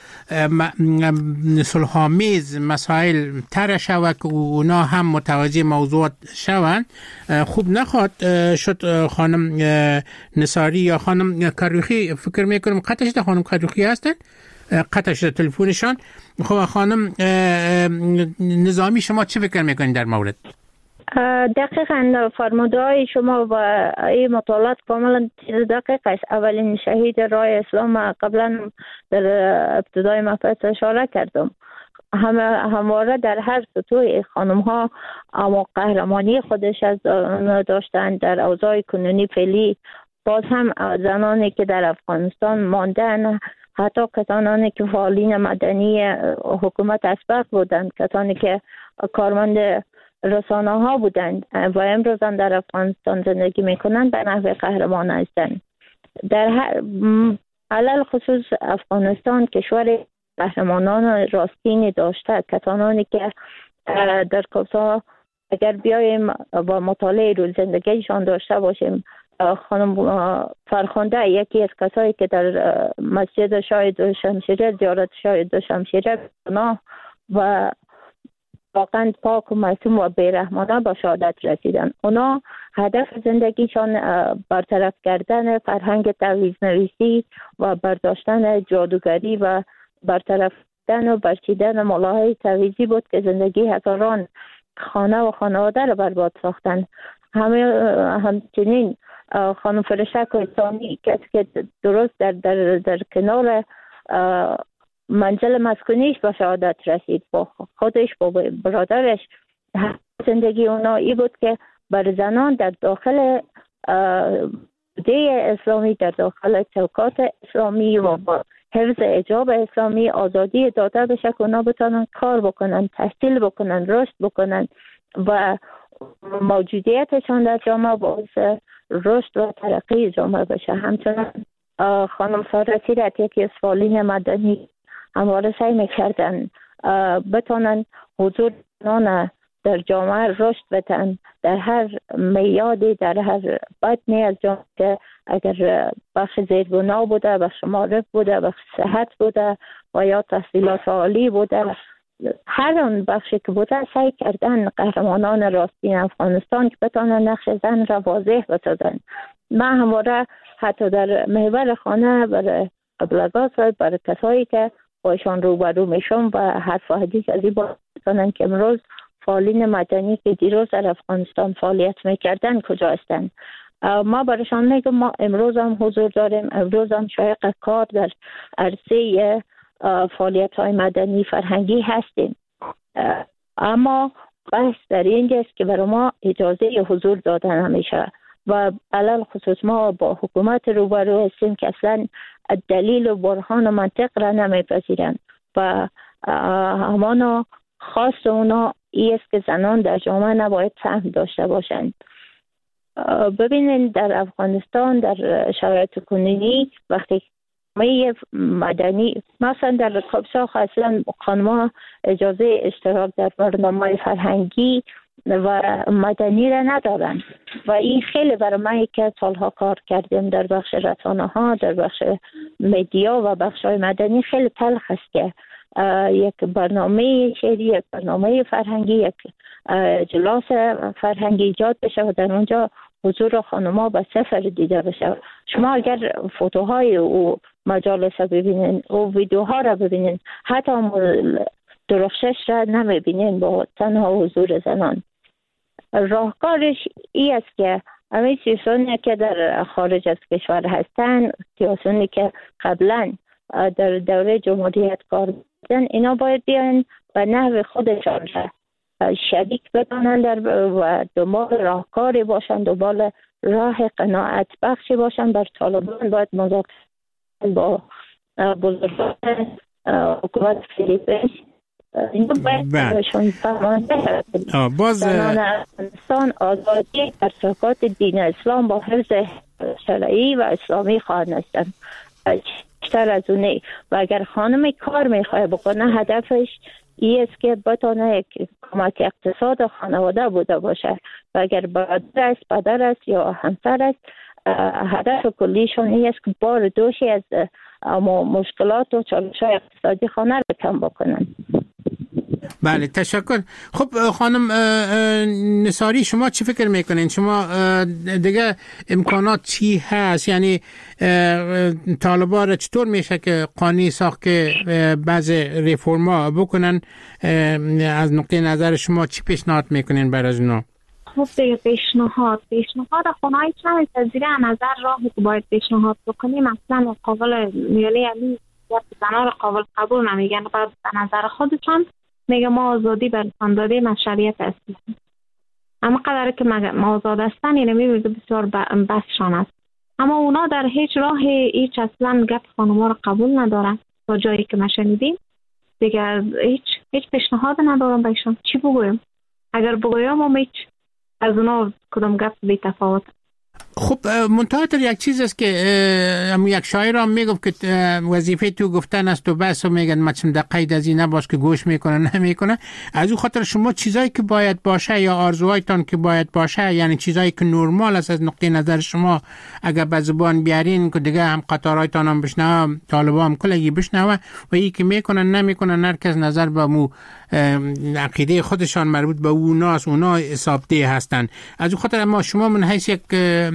صلح‌آمیز مسائل طرح شوه که اونا هم متوجه موضوعات شوند، خوب نخواد شد. خانم نصاری یا خانم کروخی فکر میکنم قطع شده، خانم کروخی هستن، قطع شده تلفنشان. خب خانم نظامی، شما چه فکر میکنید در مورد؟ دقیقاً فرموده های شما و این مطالعات کاملا دقیق است. اولین شهید راه اسلام قبلا در ابتدای مبحث اشاره کردم. همه همواره در هر سطوح خانم ها اما قهرمانی خودش از داشتن. در اوضاع کنونی فعلی باز هم زنانی که در افغانستان ماندن، حتی کسانی که فعالین مدنی حکومت اسبق بودند، کسانی که کارمند رسانه ها بودند و امروز در افغانستان زندگی میکنند، به نحو قهرمان هستند. در هر علل خصوص افغانستان کشور قهرمانان راستینی داشته، کسانی که در کوسا اگر بیایم با مطالعه روز زندگیشان داشته باشیم، خانم فرخنده یکی از کسایی که در مسجد شاهد شمشیره زیارت شاهد شمشیره و واقعا پاک و معصوم و بیرحمانه با شهادت رسیدن. اونا هدف زندگیشان برطرف کردن فرهنگ تعویض نویسی و برداشتن جادوگری و برطرف کردن و برچیدن ملاهای تعویضی بود که زندگی هزاران خانه و خانواده را برباد ساختن. همه همچنین خانم فرشک و انسانی کسی که درست در, در, در کنار منزل مسکونیش به شهادت رسید، با خودش با برادرش. زندگی اونا ای بود که بر زنان در داخل ده اسلامی، در داخل چوکات اسلامی و با حفظ حجاب اسلامی آزادی داده بشه که اونا بتونن کار بکنن، تحصیل بکنن، رشد بکنن و موجودیتشان در جامعه باعث رشد و ترقی جامعه بشه. همچنان خانم ساره سیرت یکی از فعالین مدنی همواره سعی میکردن بتونن حضور زنان در جامعه رشد بدن، در هر میادی، در هر بطنی از جامعه، اگر بخش زیربنا بوده، بخش معرف بوده، بخش صحت بوده و یا تحصیلات عالی بوده، هر اون بخشی که بوده سعی کردن قهرمانان راستین افغانستان که بتونن نقش زن را واضح بسازن. من همواره حتی در محور خانه برای ابلغات و برای کسایی که باشان روبرو میشم و حرف و حدیث از این باشن که امروز فعالین مدنی که دیروز در افغانستان فعالیت میکردن کجا هستن، ما برایشان میگم ما امروز هم حضور داریم، امروز هم شایق کار در عرصه فعالیت های مدنی فرهنگی هستیم. اما بحث در اینجاست که برای ما اجازه حضور دادن همیشه و علل خصوص ما با حکومت روبرو هستیم که اصلا دلیل و برهان و منطق را نمیپذیرند و همانا خواست اونا ای است که زنان در جامعه نباید سهم داشته باشند. ببینین در افغانستان در شرایط کنونی وقتی می مدنی مثلا در کاپساخ اصلا خانم‌ها اجازه اشتراک در برنامه فرهنگی و مدنی را ندارند و این خیلی برای من که سالها کار کردیم در بخش رسانه ها، در بخش مدیا و بخش های مدنی خیلی تلخ است که یک برنامه شعری، یک برنامه فرهنگی، یک اجلاس فرهنگی ایجاد بشه و در اونجا حضور خانم‌ها به صفر دیده بشه. شما اگر فوتوهای و مجالس ببینین و ویدیوها را ببینین حتی درخشش را نمیبینین با تنها حضور زنان. راهکارش ای است که همه سیاسانی که در خارج از کشور هستن، سیاسانی که قبلا در دوره جمهوریت کار می‌کردن، اینا باید بیان و نحو خودشان را شریک بدانند و دنبال راهکاری باشند، دنبال راه قناعت بخشی باشند. بر طالبان باید مذاکره با بزرگان حکومت فیلیپین اینو باید بهشون فهمانده باز زنان افغانستان آزادی ارتکات دین اسلام با حفظ شرعی و اسلامی خواهند هستند بیشتر از اونه. و اگر خانم کار میخواه بکنه هدفش این است که بتانه یک کمک اقتصاد خانواده بوده باشه و اگر برادر است، پدر است یا همسر است، هدف کلیشون این است که بار دوشی از مشکلات و چالش‌های اقتصادی خانه را کم بکنن. بله تشکر. خب خانم نصاری شما چی فکر میکنین؟ شما دیگه امکانات چی هست؟ یعنی طالبان را چطور میشه که قانونی ساخت که بعض ریفورما بکنن؟ از نقطه نظر شما چی پیشنهاد میکنین برای از اونا؟ خب دیگه پیشنهاد پیشنهاد خونهایی چند تجزیره نظر راهی که باید پیشنهاد بکنیم اصلا قابل میلی علی زنان را قابل قبول نمیگن. باید به نظر خودشان میگه ما آزادی برسان دادیم از شریعت اسلام، اما قدر که ما آزاد هستن اینه میگه بسیار بسشان است، اما اونا در هیچ راه هیچ اصلا گپ خانوما را قبول ندارن. تا جایی که ما شنیدیم دیگه هیچ هیچ پیشنهاد ندارم بهشون. چی بگویم؟ اگر بگویم هم هیچ از اونا کدام گپ بی تفاوت. خب منتها یک چیز است که یک شاعر هم میگفت که وظیفه تو گفتن است و بس و میگن مچم در قید از این نباش که گوش میکنه نمیکنه. از او خاطر شما چیزایی که باید باشه یا آرزوهایتان که باید باشه، یعنی چیزایی که نرمال است از نقطه نظر شما، اگر به زبان بیارین که دیگه هم قطارایتان هم بشنوه، طالبان هم کلگی بشنوه و ای که میکنن نمیکنن هر کس نظر به مو عقیده خودشان مربوط به اوناست، اونا حسابده هستن. از او خاطر ما شما من حیث یک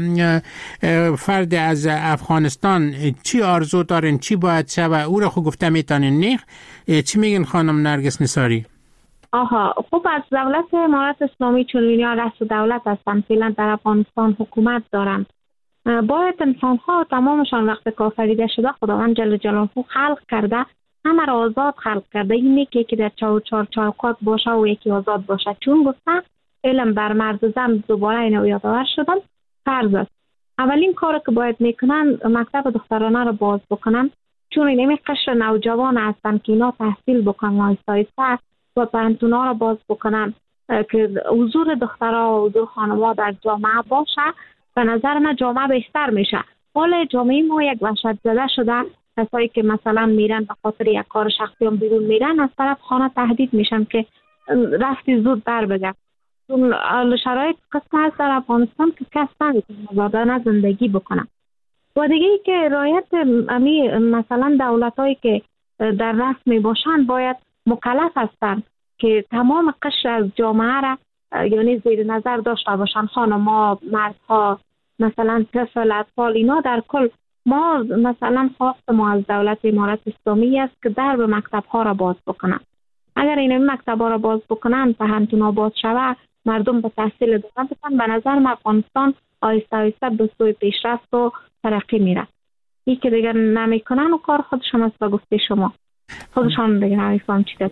فرد از افغانستان چی آرزو دارین، چی باید شه و او را خود گفته میتانین نیخ؟ چی میگین خانم نرگس نصاری؟ آها خب از دولت امارت اسلامی چون اینها رأس دولت هستن، فعلا در افغانستان حکومت دارن، باید انسان ها تمامشان وقت کافریده شده خداوند جل جلاله خلق کرده، همه را آزاد خلق کرده. این یکی که در چار چار چوکات باشه و یکی آزاد باشه. چون گفته علم بر مرد و زن دوباره اینو یادآور شدم فرض است. اولین کار که باید میکنن مکتب دخترانه رو باز بکنن، چون اینمی قشر نوجوان هستن که اینا تحصیل بکنن آیسته آیسته و پانتونا رو باز بکنن که حضور دخترها و حضور خانم‌ها در جامعه باشه. به نظر من جامعه بهتر میشه. حال جامعه ما یک وحشت زده شده، کسایی که مثلا میرن به خاطر یک کار شخصی هم بیرون میرن از طرف خانه تهدید میشن که رفتی زود بر بگرد. چون شرایط قسم هست در افغانستان که کس نمیتونه آزادانه زندگی بکنه. و دیگه ای که رعایت امی مثلا دولتایی که در رسمی باشن باید مکلف هستن که تمام قشر از جامعه را یعنی زیر نظر داشته باشن، خانم‌ها، مردها، مثلا طفل، اطفال، اینا در کل. ما مثلا خواست ما از دولت امارت اسلامی است که در به مکتب ها را باز بکنن. اگر این مکتب ها را باز بکنن پهنتونا باز شوه، مردم به تحصیل ادامه بدن، به نظر من افغانستان آیسته آیسته به سوی پیشرفت و ترقی میره. این که دیگر نمیکنن و کار خودشان است. به گفته شما خودشان دیگر نمیفهم چی دست.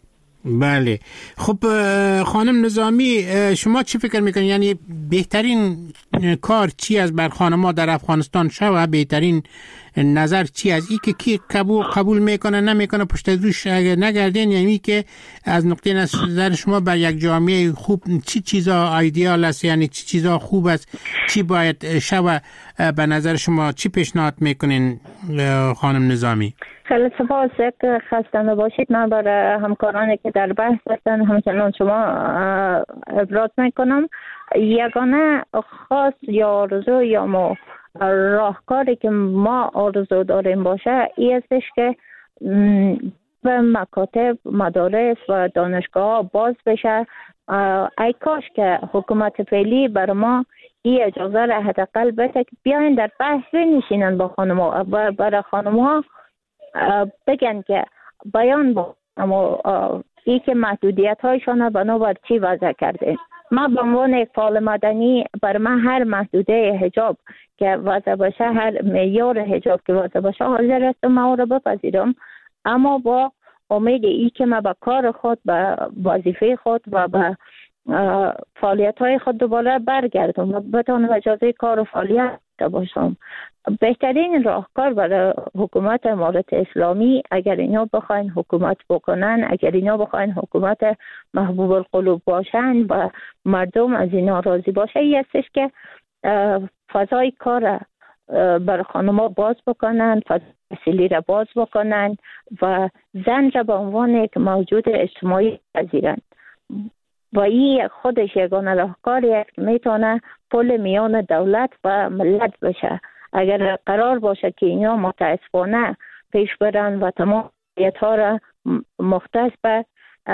بله. خب خانم نظامی، شما چی فکر میکنید؟ یعنی بهترین کار چی از بر خانم‌ها در افغانستان شوه؟ بهترین نظر چی از این که کی قبول قبول میکنه نمیکنه پشت روش اگر نگردین؟ یعنی که از نقطه نظر شما بر یک جامعه خوب چی چیزا ایدئال است؟ یعنی چی چیزا خوب است؟ چی باید شوه به نظر شما؟ چی پیشنهاد میکنین خانم نظامی؟ خیلی سپاس. یک خسته نباشید. من برای همکارانی که در بحث هستن همچنان شما ابراز میکنم. یگانه خاص یا آرزو یا ما راهکاری که ما آرزو داریم باشه این استش که به مکاتب، مدارس و دانشگاه باز بشه. ای کاش که حکومت فعلی بر ما این اجازه را حداقل بده که بیاین در بحث بنشینن با خانم‌ها و برای خانم‌ها بگن که بیان با اما ای که محدودیت هایشان بنابر چی وضع کرده. ما به عنوان یک فعال مدنی بر من هر محدوده حجاب که وضع باشه، هر معیار حجاب که وضع باشه حاضر هستم ما را بپذیرم، اما با امید ای که ما به کار خود، به وظیفه خود و به فعالیت های خود دوباره برگردم و بتانم اجازه کار و فعالیت باشم. بهترین راهکار برای حکومت امارت اسلامی اگر اینا بخواین حکومت بکنن، اگر اینا بخواین حکومت محبوب القلوب باشن و مردم از اینا راضی باشه، این استش که فضای کار برای خانم‌ها باز بکنن، فضای تحصیلی را باز بکنن و زن را به عنوان یک موجود اجتماعی پذیرن. و این خودش یگانه راهکاری است که میتونه پل میان دولت و ملت بشه. اگر قرار باشه که اینا متاسفانه پیش برن و تمام ها را مختص به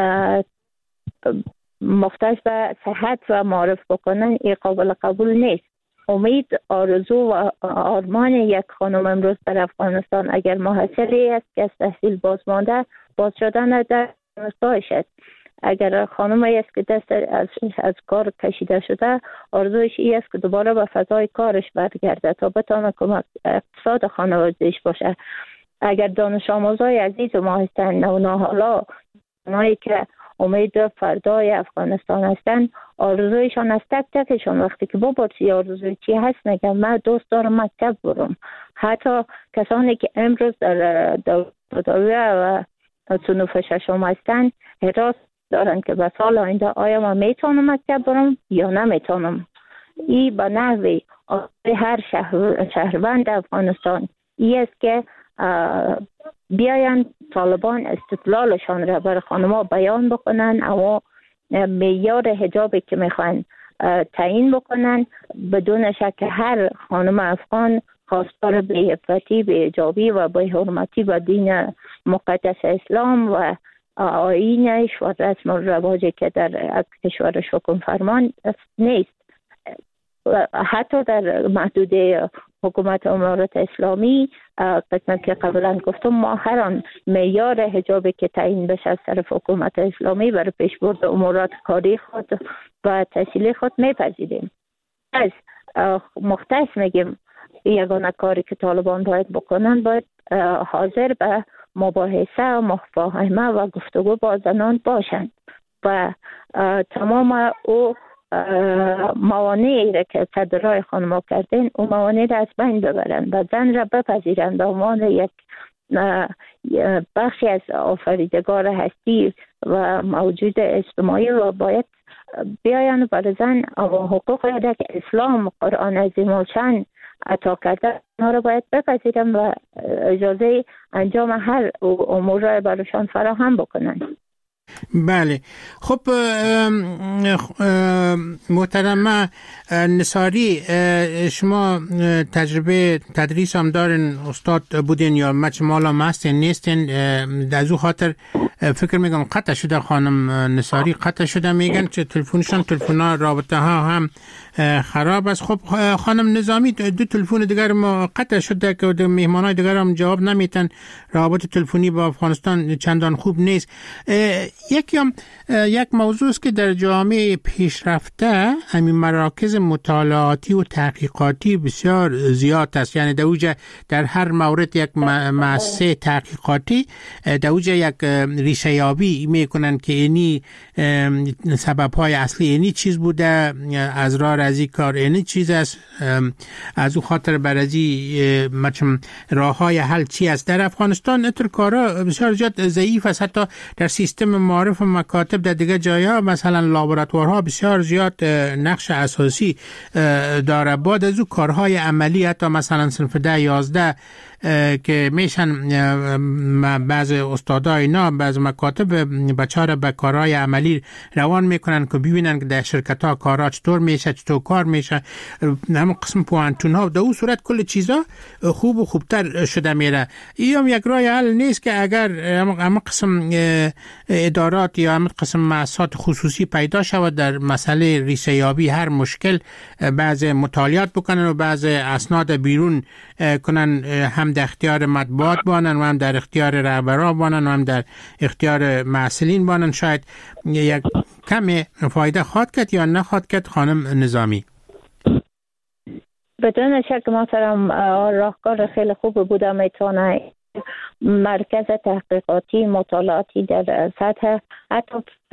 مختص به صحت و معرف بکنن، این قابل قبول نیست. امید، آرزو و آرمان یک خانم امروز در افغانستان اگر محصلی است که از تحصیل باز مانده، باز شدن در دانشگاهش است. اگر خانمی است که دست از, از کار کشیده شده، آرزوش این است که دوباره به فضای کارش برگرده تا بتونه کمک اقتصاد خانواده‌اش باشه. اگر دانش آموزای عزیز ما هستن، نوناهالا، اونایی که امید فردای افغانستان هستن، آرزویشان از تک تکشان وقتی که بابا چی آرزوی چی هست میگم من دوست دارم مکتب برم. حتی کسانی که امروز در دولت و صنوف ششم هستن حراس دارن که به سال آینده آیا من میتونم مکتب برم یا نمیتونم. این به نحوی هر شهر شهروند افغانستان این است که بیاین طالبان استدلالشان را بر خانم‌ها بیان بکنن، اما معیار حجابی که میخوان تعیین بکنن بدون شک هر خانم افغان خواستار به عفتی، به حجابی و به حرمتی و دین مقدس اسلام و آیینش و رسم و رواجی که در کشورش حکم فرمان نیست. حتی در محدوده حکومت امارت اسلامی قسمت که قبلا گفتم ما هر آن معیار حجابی که تعیین بشه از طرف حکومت اسلامی برای پیشبرد امورات کاری خود و تحصیلی خود میپذیریم. از مختص میگیم یگانه کاری که طالبان باید بکنن، باید حاضر به مباحثه و مفاهمه و گفتگو با زنان باشند و تمام او موانعی را که صدرای خانم‌ها کردین اون موانع را از بین ببرن و زن را بپذیرن به عنوان یک بخشی از آفریدگار هستی و موجود اجتماعی و باید بیاین برای زن حقوق را که اسلام قرآن عظیم الشان عطا کرده اونا را باید بپذیرن و اجازه انجام هر امور را برایشان فراهم بکنن. بله. خب محترمه نصاری، شما تجربه تدریس هم دارین، استاد بودین یا مچمال هم هستین نیستین؟ در او خاطر فکر میگم قطع شده خانم نصاری، قطع شده میگن که تلفنشان تلفن‌ها رابطه ها هم خراب است. خب خانم نظامی دو تلفن دیگر ما قطع شده که مهمانای دیگر هم جواب نمیتن، رابط تلفنی با افغانستان چندان خوب نیست. یکی هم یک موضوع است که در جامعه پیشرفته همین مراکز مطالعاتی و تحقیقاتی بسیار زیاد است. یعنی در اوجه در هر مورد یک مؤسسه تحقیقاتی در اوجه یک ریشه یابی میکنن که اینی سبب های اصلی اینی چیز بوده، از راه رازی کار اینی چیز است، از او خاطر برازی مچم راه های حل چی است. در افغانستان اتر کارا بسیار زیاد ضعیف است. حتی در سیستم معارف و مکاتب در دیگه جایا مثلا لابراتوارها بسیار زیاد نقش اساسی داره. بعد از او کارهای عملی حتی مثلا صنف ده یازده که میشن بعض استادا اینا بعض مکاتب بچه را به کارهای عملی روان میکنن که ببینن که در شرکت ها کارها چطور میشه، چطور کار میشه، همون قسم پوانتون ها. در اون صورت کل چیزا خوب و خوبتر شده میره. این هم یک راه حل نیست که اگر همون قسم ادارات یا همون قسم مؤسسات خصوصی پیدا شود در مسئله ریشه یابی هر مشکل بعض مطالعات بکنن و بعض اسناد بیرون کنن، هم در اختیار مطبوعات بانن و هم در اختیار رهبران بانن و هم در اختیار مسئولین بانن، شاید یک کم فایده خواهد کرد یا نخواهد کرد. خانم نظامی بدون شک محترم راهکار خیلی خوب بوده. میتونه مرکز تحقیقاتی مطالعاتی در سطح حتی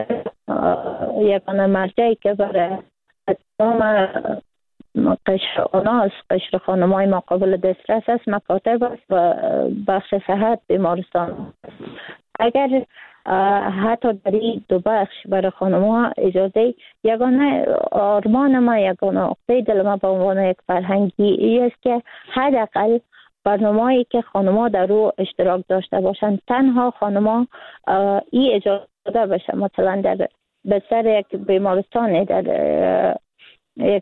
یکان مرجعی که برای تمام قشر آناس قشر خانمای ما قابل دسترس است مکاتب است و بخش صحت بیمارستان. اگر حتی در این دو بخش برای خانم‌ها اجازه یگانه آرمان ما یگانه اقصای دل ما به عنوان یک فرهنگی ای است که حداقل برنامه‌ای که خانم‌ها در رو اشتراک داشته باشند تنها خانم‌ها ای اجازه بشه مثلا در بستر یک بیمارستان در یک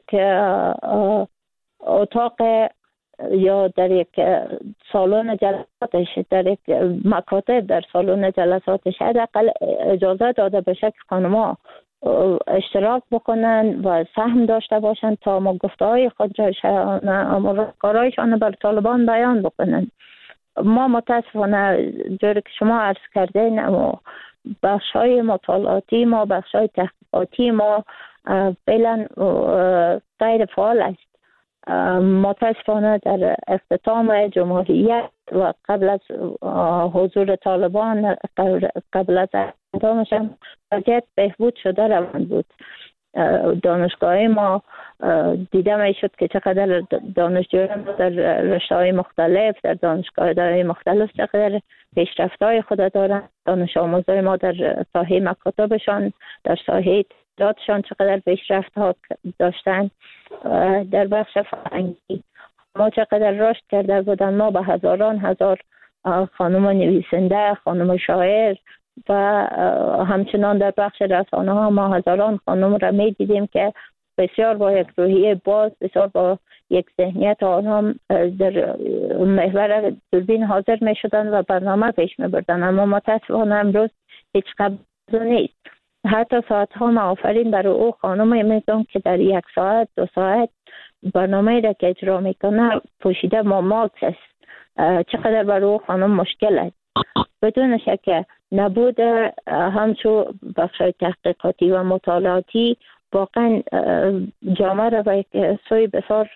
اتاق یا در یک سالن جلساتش در یک مکاتب در سالن جلساتش حداقل اجازه داده بشه که خانم‌ها اشتراک بکنن و سهم داشته باشن تا ما گفته‌های خود را کارایشان بر طالبان بیان بکنن. ما متاسفانه جوری که شما عرض کردین اما بخش‌های مطالعاتی ما بخش‌های تحقیقاتی ما فعلا غیر فعال است. متاسفانه در اختتام جمهوریت و قبل از حضور طالبان قبل از اختتامش هم وضعیت بهبود شده روان بود. دانشگاه ما دیده می شد که چقدر دانشجویان در رشته‌های مختلف در دانشگاه‌های مختلف چقدر پیشرفت‌های خود دارند. دانش آموزای ما در ساحه مکاتبشان در ساحه دادشان چقدر پیشرفت ها داشتن. در بخش فرهنگی ما چقدر رشد کرده بودن. ما به هزاران هزار خانم نویسنده، خانم شاعر و همچنان در بخش رسانه ها ما هزاران خانم را می دیدیم که بسیار با یک روحیه باز، بسیار با یک ذهنیت آنها در محور دوربین حاضر می شدن و برنامه پیش می بردن. اما متاسفانه امروز هیچ قبض نیست. حتی ساعت ها ما آفرین برای او خانم میدونم که در یک ساعت دو ساعت برنامه را که اجرا میکنه پوشیده ما ماکس است. چقدر برای او خانم مشکل است. بدون شک نبود همچو بخش تحقیقاتی و مطالعاتی واقعا جامعه را به یک سوی بسیار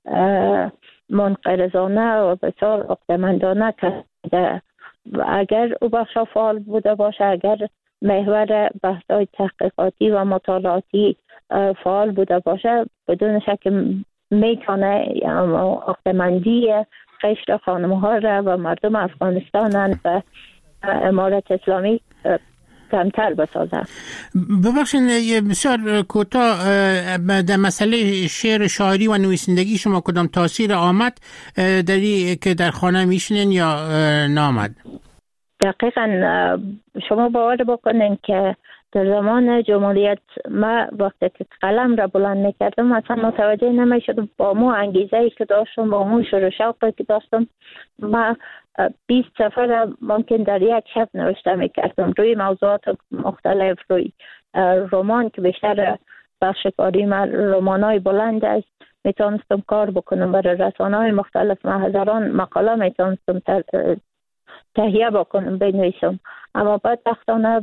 منقرضانه و بسیار عقده‌مندانه کرده. اگر او بخش فعال بوده باشه، اگر محور بحث‌های تحقیقاتی و مطالعاتی فعال بوده باشه، بدون شک میتونه عقده‌مندی قشر خانم‌ها را و مردم افغانستان و امارت اسلامی کمتر بسازه. ببخشید بسیار کوتاه در مسئله شعر شاعری و نویسندگی شما کدام تاثیر آمد داری که در خانه میشنین یا نامد؟ دقیقاً شما باور بکنین که در زمان جمهوریت ما وقتی که قلم را بلند میکردم اصلا متوجه نمیشدم با مو انگیزه‌ای که داشتم، با مو شور و شوقی که داشتم، ما بیست صفحه را ممکن در یک شب نوشته میکردم روی موضوعات مختلف، روی رمان که بیشتر بخش کاری من رمانای بلند است میتونستم کار بکنم. برای رسانه‌های مختلف ما هزاران مقاله میتونستم تهیه بکنم بنویسم. اما بعد وقتانه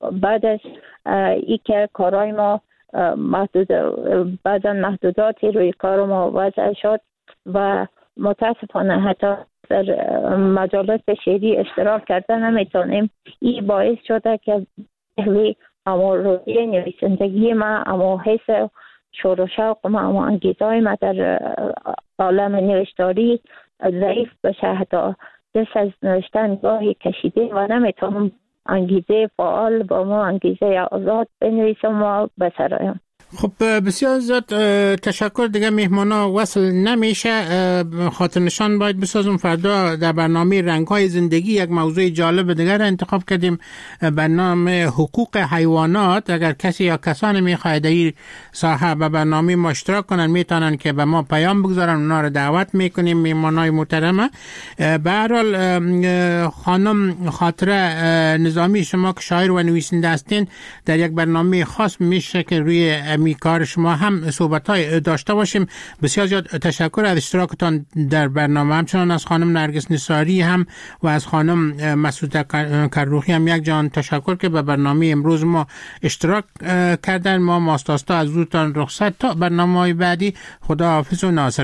بعد از ای که کارهای ما محدود بعضا محدوداتی روی کار ما وضع شد و متاسفانه حتی در مجالس شعری اشتراک کرده نمیتونیم. این باعث شده که اما روی نویسندگی ما، اما حس شور و شوق ما، اما انگیزهای ما در عالم نوشتاری ضعیف بشه. حتی دست از نوشتن گاهی کشیده و نمیتونم انگیزه فعال با ما، انگیزه آزاد بنویسم و بسرایم. خب بسیار زیاد تشکر. دیگه مهمانا وصل نمیشه، خاطر نشان باید بسازم. فردا در برنامه رنگ‌های زندگی یک موضوع جالب دیگر را انتخاب کردیم به نام حقوق حیوانات. اگر کسی یا کسانی میخواهد این ساحه به برنامه ما اشتراک کنن میتونن که به ما پیام بگذارن، اونا رو دعوت میکنیم. مهمانای محترمه به هر حال خانم خاطره نظامی، شما که شاعر و نویسنده هستین، در یک برنامه خاص میشه که روی می کار شما هم صحبت‌های داشته باشیم. بسیار زیاد تشکر از اشتراکتان در برنامه. همچنان از خانم نرگس نثاری هم و از خانم مسعوده کروخی هم یک جان تشکر که به برنامه امروز ما اشتراک کردن. ما ماستاستا از روتان رخصت تا برنامه‌های بعدی. خدا حافظ و ناصر.